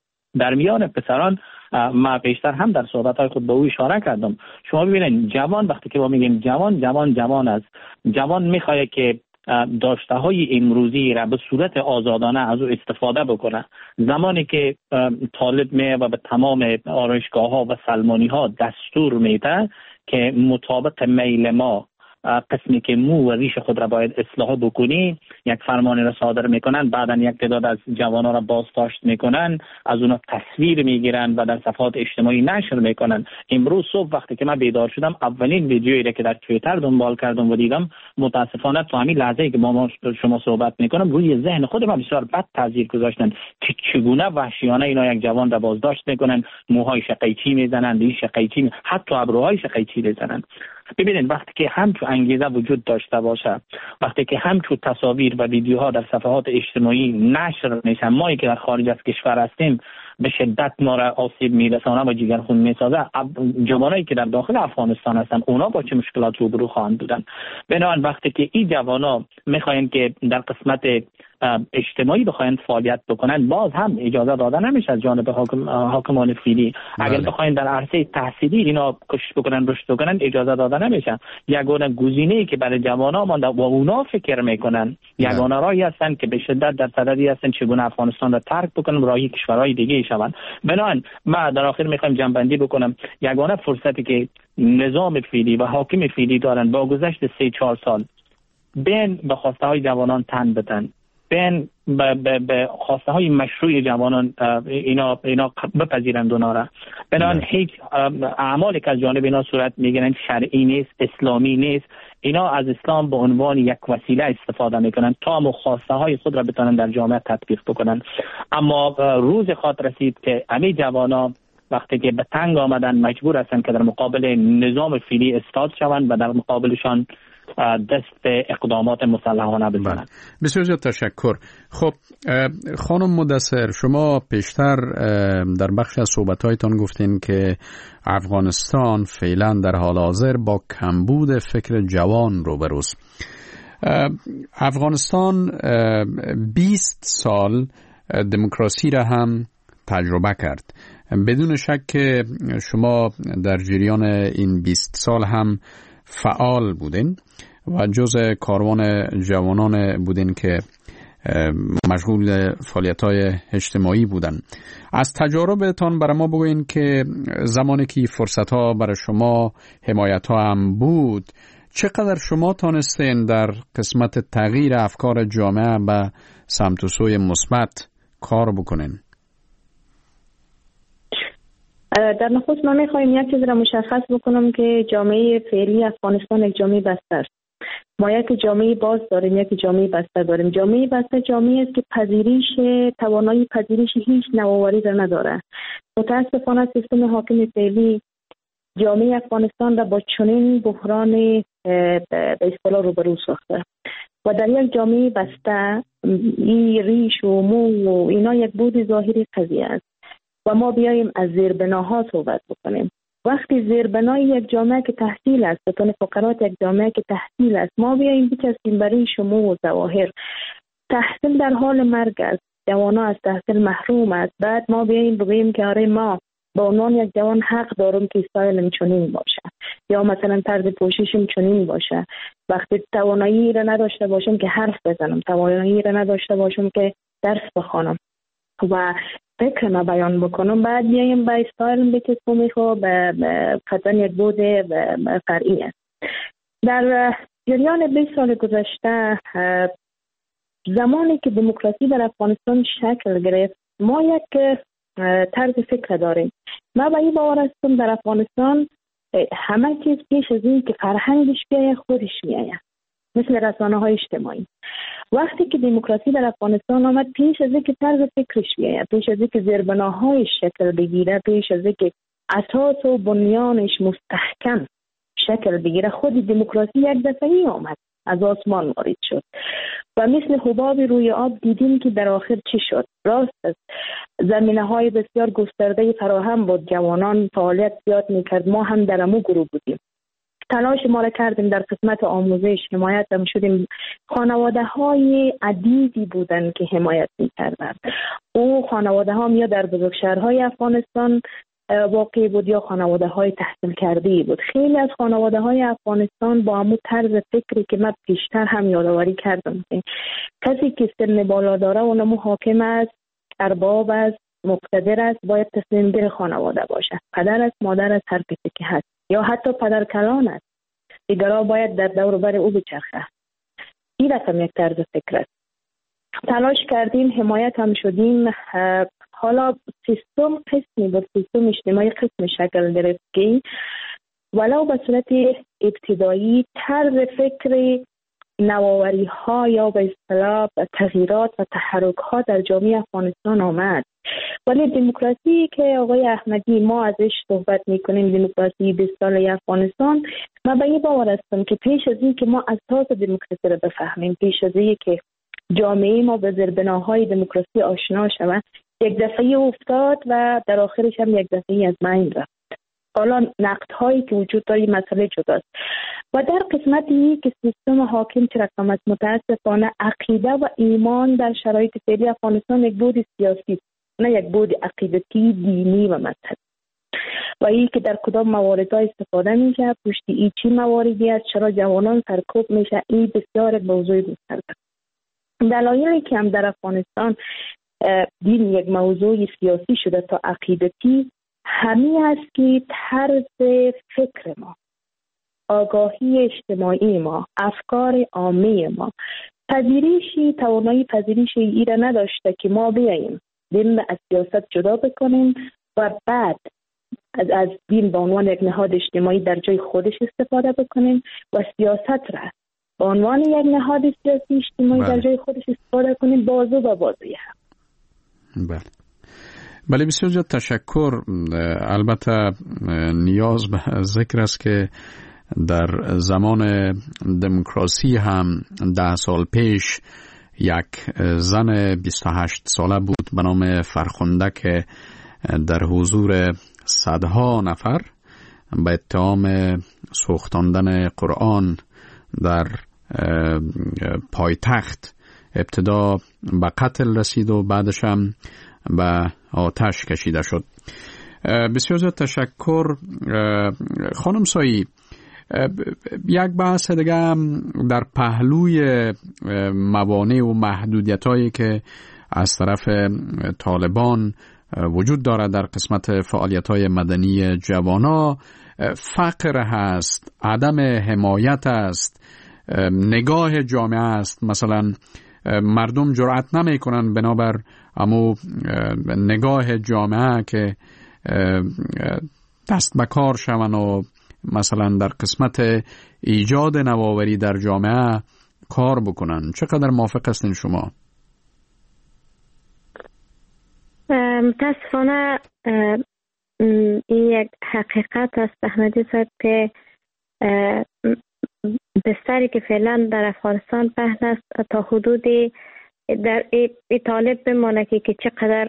در میان پسران ما بیشتر هم در صحبت‌های خود به او اشاره کردم. شما ببینید جوان، وقتی که ما میگیم جوان است، جوان میخواد که داشته های امروزی را به صورت آزادانه از او استفاده بکنه. زمانی که طالب می و به تمام آرایشگاه ها و سلمانی ها دستور میده که مطابق میل ما قسمی که مو و ریش خود را باید اصلاح بکنی، یک فرمانی را صادر میکنن، بعدا یک تعداد از جوانان را بازداشت میکنن، از اونا تصویر میگیرن و در صفحات اجتماعی نشر میکنن. امروز صبح وقتی که من بیدار شدم، اولین ویدیویی را که در توییتر دنبال کردم و دیدم، متاسفانه تو همین لحظه‌ای که با شما صحبت میکنم روی ذهن خودم بسیار بد تاثیر گذاشتن که چگونه وحشیانه اینا یک جوان را بازداشت میکنن، موهای شقیچی میزنن، ریش شقیچی، حتی ابروهای شقیچی میزنن. ببینید وقتی که همچون انگیزه وجود داشته باشه، وقتی که همچون تصاویر و ویدیوها در صفحات اجتماعی نشر میشن، ما که در خارج از کشور هستیم به شدت ما را آسیب میرسانه و جگرخون میسازه. جوانایی که در داخل افغانستان هستن اونا با چه مشکلات روبرو خواهند بودن؟ بنابراین وقتی که این جوانا میخواین که در قسمت اجتماعی بخواین فعالیت بکنن، باز هم اجازه داده نمیشه از جانب حاکمان فعلی. اگر بخواین در عرصه تحصیلی اینا کوشش بکنن، رشد بکنن، اجازه داده نمیشه. یگانه گزینه‌ای که برای جوانا مانده و اونا فکر میکنن، یگانه راهی هستن که به شدت در صددی هستن چگونه افغانستان را ترک بکنن، راهی کشورهای دیگه شون. بنابراین ما در آخر میخوایم جنبندی بکنم، یگانه فرصتی که نظام فعلی و حاکم فعلی دارن با گذشت 3-4 سال بین به خواسته های جوانان تن بدن، بین به خواسته های مشروع جوانان اینا بپذیرند اونا را. بنابراین هیچ اعمالی که از جانب اینا صورت میگیرن شرعی نیست، اسلامی نیست. اینا از اسلام به عنوان یک وسیله استفاده میکنن تا خواسته های خود را بتونن در جامعه تطبیق بکنن. اما روز خواهد رسید که همه جوانا وقتی که به تنگ آمدن مجبور هستن که در مقابل نظام فعلی استاد شوند و در مقابلشان دست به اقدامات مسلحانه بزنند. بسیار زیاد تشکر. خب خانم مدثر، شما پیشتر در بخش از صحبت‌هایتان گفتین که افغانستان فعلا در حال حاضر با کمبود فکر جوان روبروست. افغانستان 20 سال دموکراسی را هم تجربه کرد. بدون شک که شما در جریان این 20 سال هم فعال بودین و جز کاروان جوانان بودین که مشغول فعالیت‌های اجتماعی بودن. از تجاربتان برای ما بگوین که زمانی که فرصت‌ها برای شما، حمایت‌ها هم بود، چقدر شما تانستین در قسمت تغییر افکار جامعه به سمت و سوی مثبت کار بکنین؟ در نخست من میخوایم یک چیز را مشخص بکنم که جامعه فعلی افغانستان یک جامعه بسته است. ما یک جامعه باز داریم، یک جامعه بسته داریم. جامعه بسته جامعه است که توانایی پذیرش هیچ نوآوری را نداره. متاسفانه سیستم حاکم فعلی جامعه افغانستان را با چنین بحران به اصطلاح روبرو ساخته و در یک جامعه بسته این ریش و مو و اینا یک بود ظاهری قضیه است و ما بیاییم از زیربناها صحبت بکنیم. وقتی زیربنای یک جامعه که تحصیل است، ستون فقرات یک جامعه که تحصیل است، ما بیاییم بچسبیم برای شمو و ظواهر. تحصیل در حال مرگ است، جوانا از تحصیل محروم است. بعد ما بیاییم بگوییم که آره ما با عنوان یک جوان حق دارم که استایلم چنین باشه یا مثلا طرز پوششم چنین باشه. وقتی توانایی را نداشته باشم که حرف بزنم، توانایی را نداشته باشم که درس بخوانم و فکر ما بیان بکنم، بعد بیایم به استایل بکشم خو به قطعا یک بود فرعی است. در جریان 20 سال گذشته، زمانی که دموکراسی در افغانستان شکل گرفت، ما یک طرز فکر داریم. ما به این باور هستم در افغانستان همه چیز پیش از این که فرهنگش بیاید خودش میآید، مثل رسانه‌های اجتماعی. وقتی که دموکراسی در افغانستان آمد، پیش از اینکه طرز فکرش بیاید، پیش از اینکه زیربناهایش شکل بگیره، پیش از اینکه اساس و بنیانش مستحکم شکل بگیره، خود دموکراسی یک دفعی آمد، از آسمان وارد شد و مثل حباب روی آب دیدیم که در آخر چی شد. راست است، زمینه‌های بسیار گسترده فراهم بود، جوانان فعالیت زیاد میکرد، ما هم در امو گروه بودیم، تلاش ما را کردیم در قسمت آموزش، حمایت هم شدیم. خانواده های عدیدی بودند که حمایت میکردند. او خانواده ها یا در بزرگشهرهای افغانستان واقع بود یا خانواده های تحصیل کرده بود. خیلی از خانواده های افغانستان با همون طرز فکری که من پیشتر هم یادآوری کردم، کسی که سن بالا داره و نمو حاکم است، ارباب است، مقتدر است، باید تصمیم گیر خانواده باشه، پدر است، مادر است، هر کسی که هست، یا حتی پدر کلان است، دیگرها باید در دور بر او بچرخه. این رقم یک طرز فکر است. تلاش کردیم، حمایت هم شدیم. حالا سیستم قسمی بود، سیستم اجتماعی قسم شکل گرفت که ولو به صورت ابتدایی طرز فکر نوآوری ها یا به اصطلاح تغییرات و تحرک ها در جامعه افغانستان آمد، ولی دموکراسی که آقای احمدی ما ازش صحبت میکنیم، دموکراسی 20 ساله افغانستان، من به این باور هستم که پیش از این که ما اساس دموکراسی رو بفهمیم، پیش از این که جامعه ما به زیربناهای دموکراسی آشنا شود، یک دفعه افتاد و در آخرش هم یک دفعه از بین رفت. حالا نقدهایی که وجود داره مسئله جداست. و در قسمتی که سیستم حاکم چه رقم است، متاسفانه عقیده و ایمان در شرایط فعلی افغانستان یک بود سیاسی، نه یک بود عقیدتی، دینی و مذهبی. و این که در کدام مواردها استفاده میشه، پشت این چی مواردی است، چرا جوانان سرکوب میشه، این بسیار موضوع گسترده. دلایلی که هم در افغانستان دین یک موضوع سیاسی شده تا عقیدتی، همین است که طرز فکر ما، آگاهی اجتماعی ما، افکار عامه ما توانایی پذیرش ای را نداشته که ما بیاییم دین از سیاست جدا بکنیم و بعد از دین به عنوان یک نهاد اجتماعی در جای خودش استفاده بکنیم و سیاست را به عنوان یک نهاد سیاسی اجتماعی در جای خودش استفاده کنیم، بازو به بازوی هم. بله، بسیار زیاد تشکر. البته نیاز به ذکر است که در زمان دموکراسی هم 10 سال پیش یک زن 28 ساله بود به نام فرخنده که در حضور صدها نفر به اتهام سوختاندن قرآن در پایتخت ابتدا به قتل رسید و بعدش هم به آتش کشیده شد. بسیار زیاد تشکر. خانم سایی، یک بحث دیگه هم در پهلوی موانع و محدودیت‌هایی که از طرف طالبان وجود دارد در قسمت فعالیت‌های مدنی جوانا، فقر هست، عدم حمایت است، نگاه جامعه است. مثلا مردم جرأت نمی‌کنن بنابر امو نگاه جامعه که دست به کار شون و مثلا در قسمت ایجاد نوآوری در جامعه کار بکنن. چقدر موافق هستین شما؟ متاسفانه این یک حقیقت است احمدی صاحب که بستری که فعلا در افغانستان پهن است تا حدودی در ای طالب بمانه که چقدر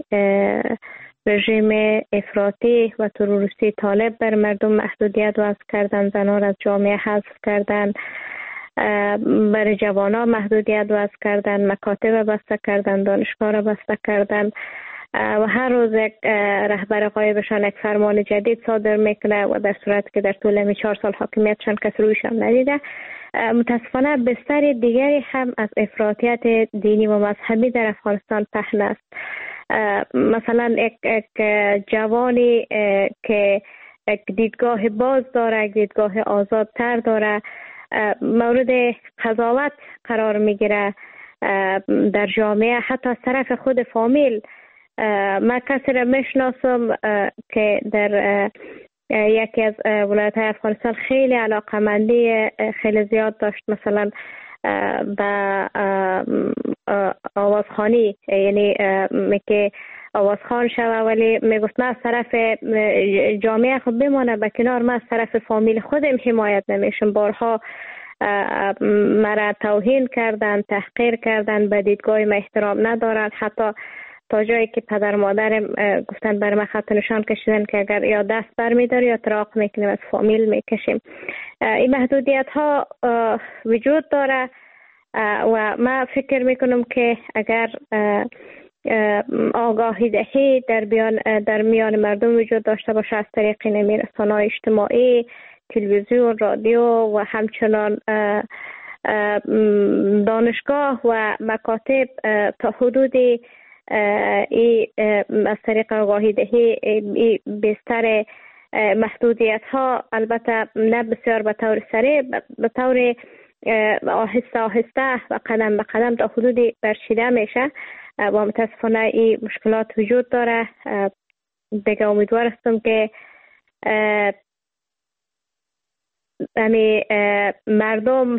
رژیم افراطی و تروریستی طالب بر مردم محدودیت وضع کردن، زنان از جامعه حذف کردن، بر جوانان محدودیت وضع کردن، مکاتب بسته کردن، دانشگاه را بسته کردن و هر روز یک رهبر غایبشان یک فرمان جدید صادر میکنه و در صورت که در طول 4 سال حاکمیتشان کس رویش هم ندیده. متاسفانه بستر دیگری هم از افراطیت دینی و مذهبی در افغانستان پهن است. مثلا یک جوانی که یک دیدگاه باز داره، یک دیدگاه آزادتر داره، مورد قضاوت قرار میگیره در جامعه، حتی از طرف خود فامیل. من کسی را میشناسم که در یکی از ولایت‌های افغانستان خیلی علاقمندی خیلی زیاد داشت مثلا به آوازخوانی، یعنی که آوازخوان شوه، ولی میگفت من از طرف جامعه خود بمانه به کنار، من از طرف فامیل خودم حمایت نمیشم. بارها مرا توهین کردن، تحقیر کردن، به دیدگاه ما احترام ندارن، حتی تا جایی که پدر مادرم گفتن بر من خط نشان کشیدن که اگر یا دست بر می‌داری یا تراق میکنیم از فامیل میکشیم. این محدودیت ها وجود داره و من فکر میکنم که اگر آگاهی دهی در میان مردم وجود داشته باشه از طریق رسانه‌های اجتماعی، تلویزیون، رادیو و همچنان دانشگاه و مکاتب تا حدودی از طریق آگاهی دهی بیشتر محدودیت ها، البته نه بسیار به طور سریع، به طور آهسته آهسته و قدم به قدم تا حدودی برچیده میشه و متاسفانه این مشکلات وجود داره. دیگه امیدوار هستم که مردم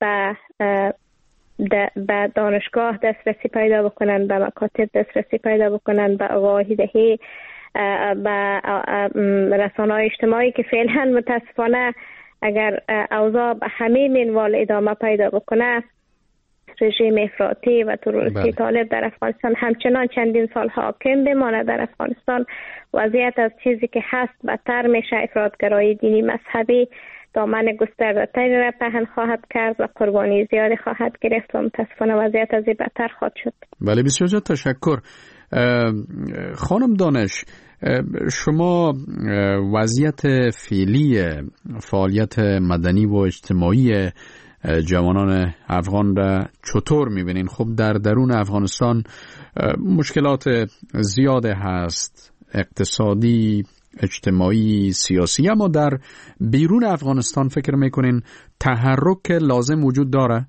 به دانشگاه دسترسی پیدا بکنن، به مکاتب دسترسی پیدا بکنن، به آگاهی دهی، به رسانه‌های اجتماعی که فعلا متاسفانه اگر اوضاع به همین منوال ادامه پیدا بکنه، رژیم افراطی و تروریستی طالب در افغانستان همچنان چندین سال حاکم بمانه در افغانستان، وضعیت از چیزی که هست بدتر میشه. افراطگرایی دینی مذهبی دامن گسترده‌تری را پهن خواهد کرد و قربانی زیادی خواهد گرفت و متاسفانه وضعیت از این بدتر خواهد شد. بله، بسیار زیاد تشکر. خانم دانش، شما وضعیت فعلی فعالیت مدنی و اجتماعی جوانان افغان را چطور می‌بینین؟ خب در درون افغانستان مشکلات زیاده هست، اقتصادی، اجتماعی، سیاسی، اما در بیرون افغانستان فکر میکنین تحرک لازم وجود داره؟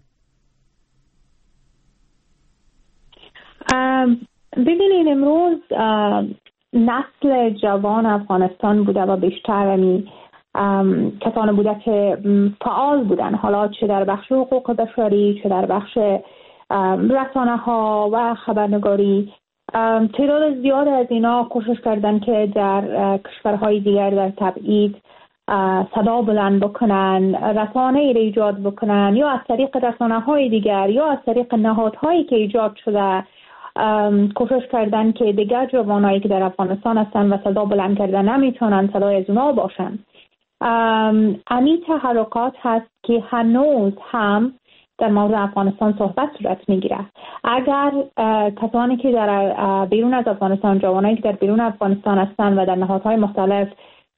ببینید امروز نسل جوان افغانستان بوده و بیشتر کسان بوده که فعال بودن، حالا چه در بخش حقوق بشری، چه در بخش رسانه ها و خبرنگاری. تعداد زیاد از اینا کوشش کردن که در کشورهای دیگر در تبعید صدا بلند بکنن، رسانه ای را ایجاد بکنن، یا از طریق رسانه های دیگر یا از طریق نهادهایی که ایجاد شده کوشش کردن که دیگر جوانایی که در افغانستان هستن و صدا بلند کردن نمیتونن صدای از اونا باشن. امی تحرکات هست که هنوز هم در مورد افغانستان صحبت صورت میگیره. اگر کسانی که در بیرون از افغانستان، جوانایی که در بیرون افغانستان هستن و در نهادهای مختلف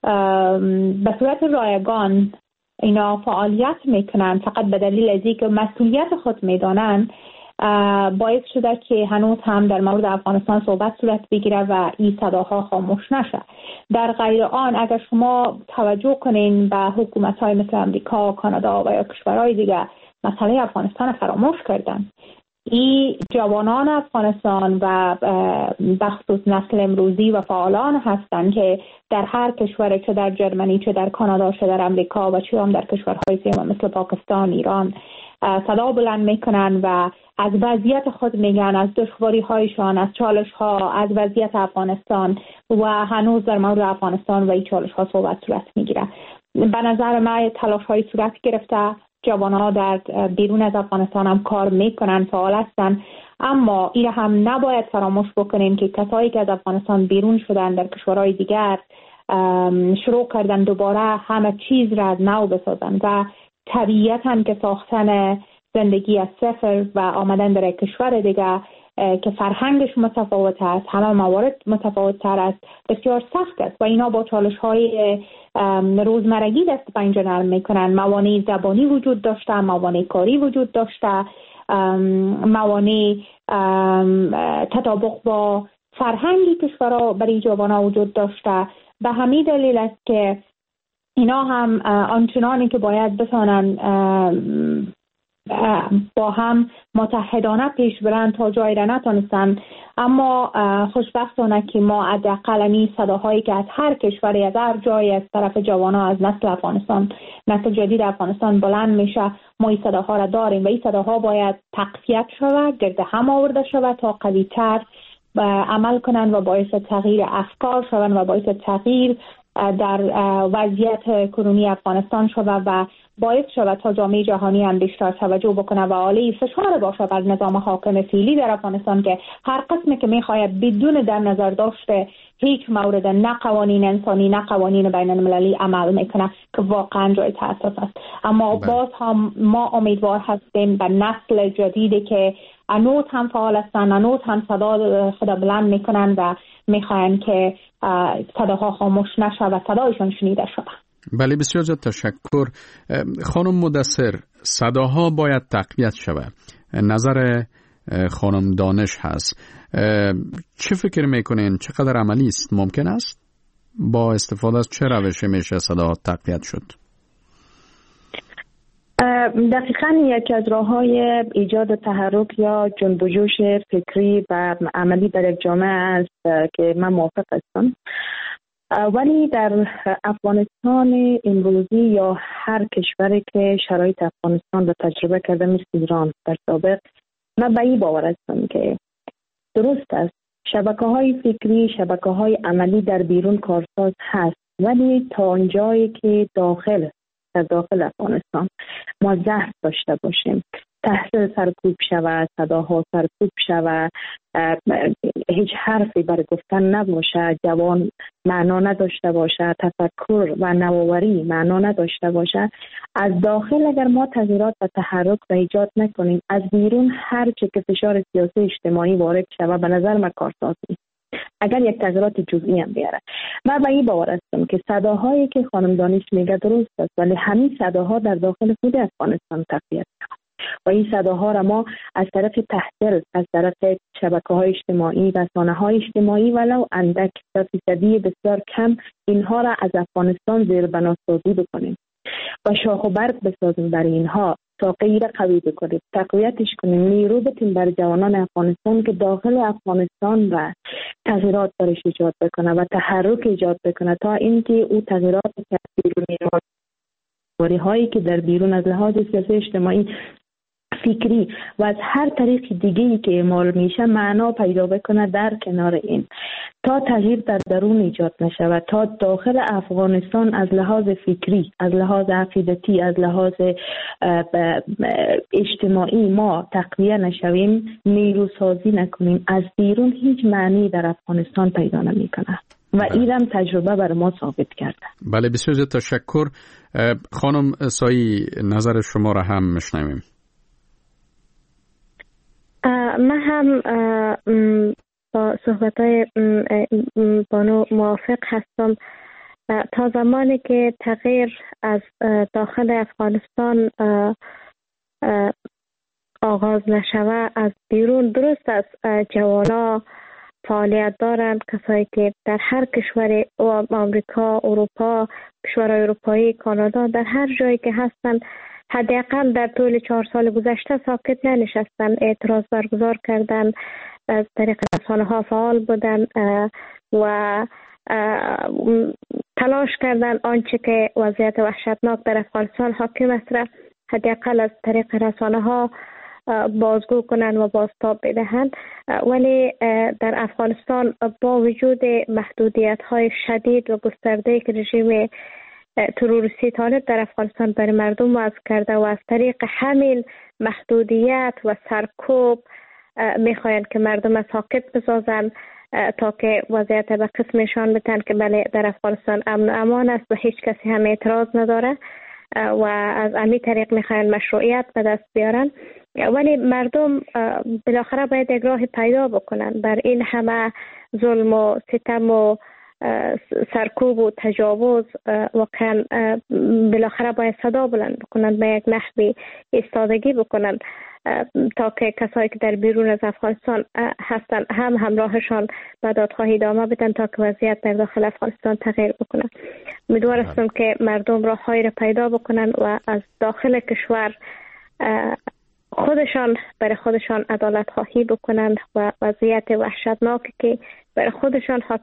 به صورت رایگان اینا فعالیت میکنن فقط به دلیل از اینکه مسئولیت خود میدانن، باعث شده که هنوز هم در مورد افغانستان صحبت صورت بگیره و این صداها خاموش نشه. در غیر آن اگر شما توجه کنین به حکومت‌های مثل امریکا، کانادا و یا کشورهای دیگه، مسئله افغانستان فراموش کردن. این جوانان افغانستان و بخصوص نسل امروزی و فعالان هستند که در هر کشور، چه در جرمنی، چه در کانادا، چه در امریکا و چه هم در کشورهای سوم مثل پاکستان، ایران صدا بلند میکنن و از وضعیت خود میگن، از دشواری هایشان، از چالش ها، از وضعیت افغانستان و هنوز در مورد افغانستان و این چالش ها صحبت صورت میگیره. به نظر من تلاش های صورت گرفته، جوان‌ها در بیرون از افغانستان هم کار میکنن، فعال هستن، اما این هم نباید فراموش بکنیم که کسایی که از افغانستان بیرون شدن در کشورهای دیگر شروع کردن دوباره همه چیز را از نو بسازن و طبیعتاً که ساختن زندگی از صفر و آمدن در کشور دیگر که فرهنگش متفاوت است، همه موارد متفاوت تر است، بسیار سخت است و اینا با چالش های روزمرگی دست به اینجا نرم میکنن. موانع زبانی وجود داشته، موانع کاری وجود داشته، موانع تطابق با فرهنگی کشورها برای جوانان وجود داشته. به همین دلیل است که اینا هم آنچنانی که باید بتانن با هم متحدانه پیش برند تا جایی را نتونستن. اما خوشبختانه که ما حداقل این صداهایی که از هر کشوری از هر جایی از طرف جوانا از نسل جدید افغانستان بلند میشه، ما این صداها را داریم و این صداها باید تقویت شود، گرد هم آورده شود تا قوی‌تر عمل کنند و باعث تغییر افکار شوند و باعث تغییر در وضعیت کنونی افغانستان شود و باعث شود تا جامعه جهانی هم بیشتر توجه بکنه و عالی فشار باشه بر نظام حاکم فعلی در افغانستان که هر قسمی که میخواهد بدون در نظر داشته هیچ مورد نه قوانین انسانی نه قوانین بین المللی عمل میکنه که واقعا جای تاسف است. اما باز هم ما امیدوار هستیم به نسل جدیدی که انوت هم فعال هستند، انوت هم صدا بلند میکنن و میخواین که صداها خاموش نشه و صدایشون شنیده شود. بله، بسیار زیاد تشکر. خانم مدثر، صداها باید تقویت شود. نظر خانم دانش هست. چه فکر میکنین؟ چقدر عملی است؟ ممکن است با استفاده از چه روشی میشه صداها تقویت شد؟ دقیقاً یکی از راه‌های ایجاد تحرک یا جنب و جوش فکری و عملی در یک جامعه است که من موافق هستم. ولی در افغانستان امروزی یا هر کشوری که شرایط افغانستان را تجربه کرده مثل ایران در سابق، من به این باور هستم که درست است شبکه‌های فکری، شبکه‌های عملی در بیرون کارساز هست، ولی تا اونجایی که در داخل افغانستان ما ضعف داشته باشیم، تحصیل سرکوب شود، صداها سرکوب شود، هیچ حرفی برای گفتن نباشه، جوان معنا نداشته باشه، تفکر و نوآوری معنا نداشته باشه، از داخل اگر ما تغییرات و تحرک را ایجاد نکنیم، از بیرون هر چه که فشار سیاسی اجتماعی وارد شود به نظر من کارساز نیست. اگر یک تغییرات جزئی هم بیاره. من به این باور هستم که صداهایی که خانم دانش میگه درست است، ولی همین صداها در داخل خود افغانستان تقویت و این صداها را ما از طرف تحصیل، از طرف شبکه‌های اجتماعی، رسانه‌های اجتماعی ولو اندک در فیصدی بسیار کم اینها را از افغانستان زیربناسازی بکنیم و شاخ و برگ بسازیم برای اینها، ساقه‌ای را قوی بکنیم، تقویتش کنیم، نیرو بدیم بر جوانان افغانستان که داخل افغانستان و تغییرات برش ایجاد بکنه و تحرک ایجاد بکنه تا اینکه او تغییرات که بیرونی هایی که در بیرون از لحاظ سیاسی اجتماعی فکری و از هر طریق دیگه‌ای که اعمال میشه معنا پیدا بکنه در کنار این، تا تغییر در درون ایجاد نشه و تا داخل افغانستان از لحاظ فکری، از لحاظ عقیدتی، از لحاظ اجتماعی ما تقویه نشویم، نیروسازی نکنیم، از بیرون هیچ معنی در افغانستان پیدا نمیکنه و اینم تجربه بر ما ثابت کرده. بله، بسیار زیاد تشکر. خانم سایی، نظر شما را هم میشنویم. من هم با صحبت‌های بانو موافق هستم. تا زمانی که تغییر از داخل افغانستان آغاز نشود، از بیرون درست است جوانا فعالیت دارند، کسایی که در هر کشور آمریکا، اروپا، کشورهای اروپایی، کانادا، در هر جایی که هستند، حداقل در طول 4 سال گذشته ساکت ننشستن، اعتراض برگزار کردن، از طریق رسانه‌ها فعال بودن و تلاش کردن آنچه که وضعیت وحشتناک در افغانستان حاکم است را حداقل از طریق رسانه‌ها بازگو کنند و بازتاب بدهند. ولی در افغانستان با وجود محدودیت‌های شدید و گسترده که رژیم تروریستی طالب در افغانستان برای مردم وضع کرده و از طریق همین محدودیت و سرکوب میخواین که مردم از ساکت بسازن تا که وضعیت به قسمشان بتن که بله در افغانستان امن و امان است و هیچ کسی هم اعتراض نداره و از همین طریق میخواین مشروعیت به دست بیارن. ولی مردم بالاخره باید یک راه پیدا بکنن بر این همه ظلم و ستم و سرکوب و تجاوز. واقعا بالاخره باید صدا بلند بکنن، به یک نحوی ایستادگی بکنن. تا که کسایی که در بیرون از افغانستان هستند هم همراهشان به دادخواهی ادامه بدن تا که وضعیت در داخل افغانستان تغییر بکنه. امیدوار هستم که مردم راههایی را پیدا بکنن و از داخل کشور خودشان برای خودشان عدالت خواهی بکنن و وضعیت وحشتناکی که برای خودشان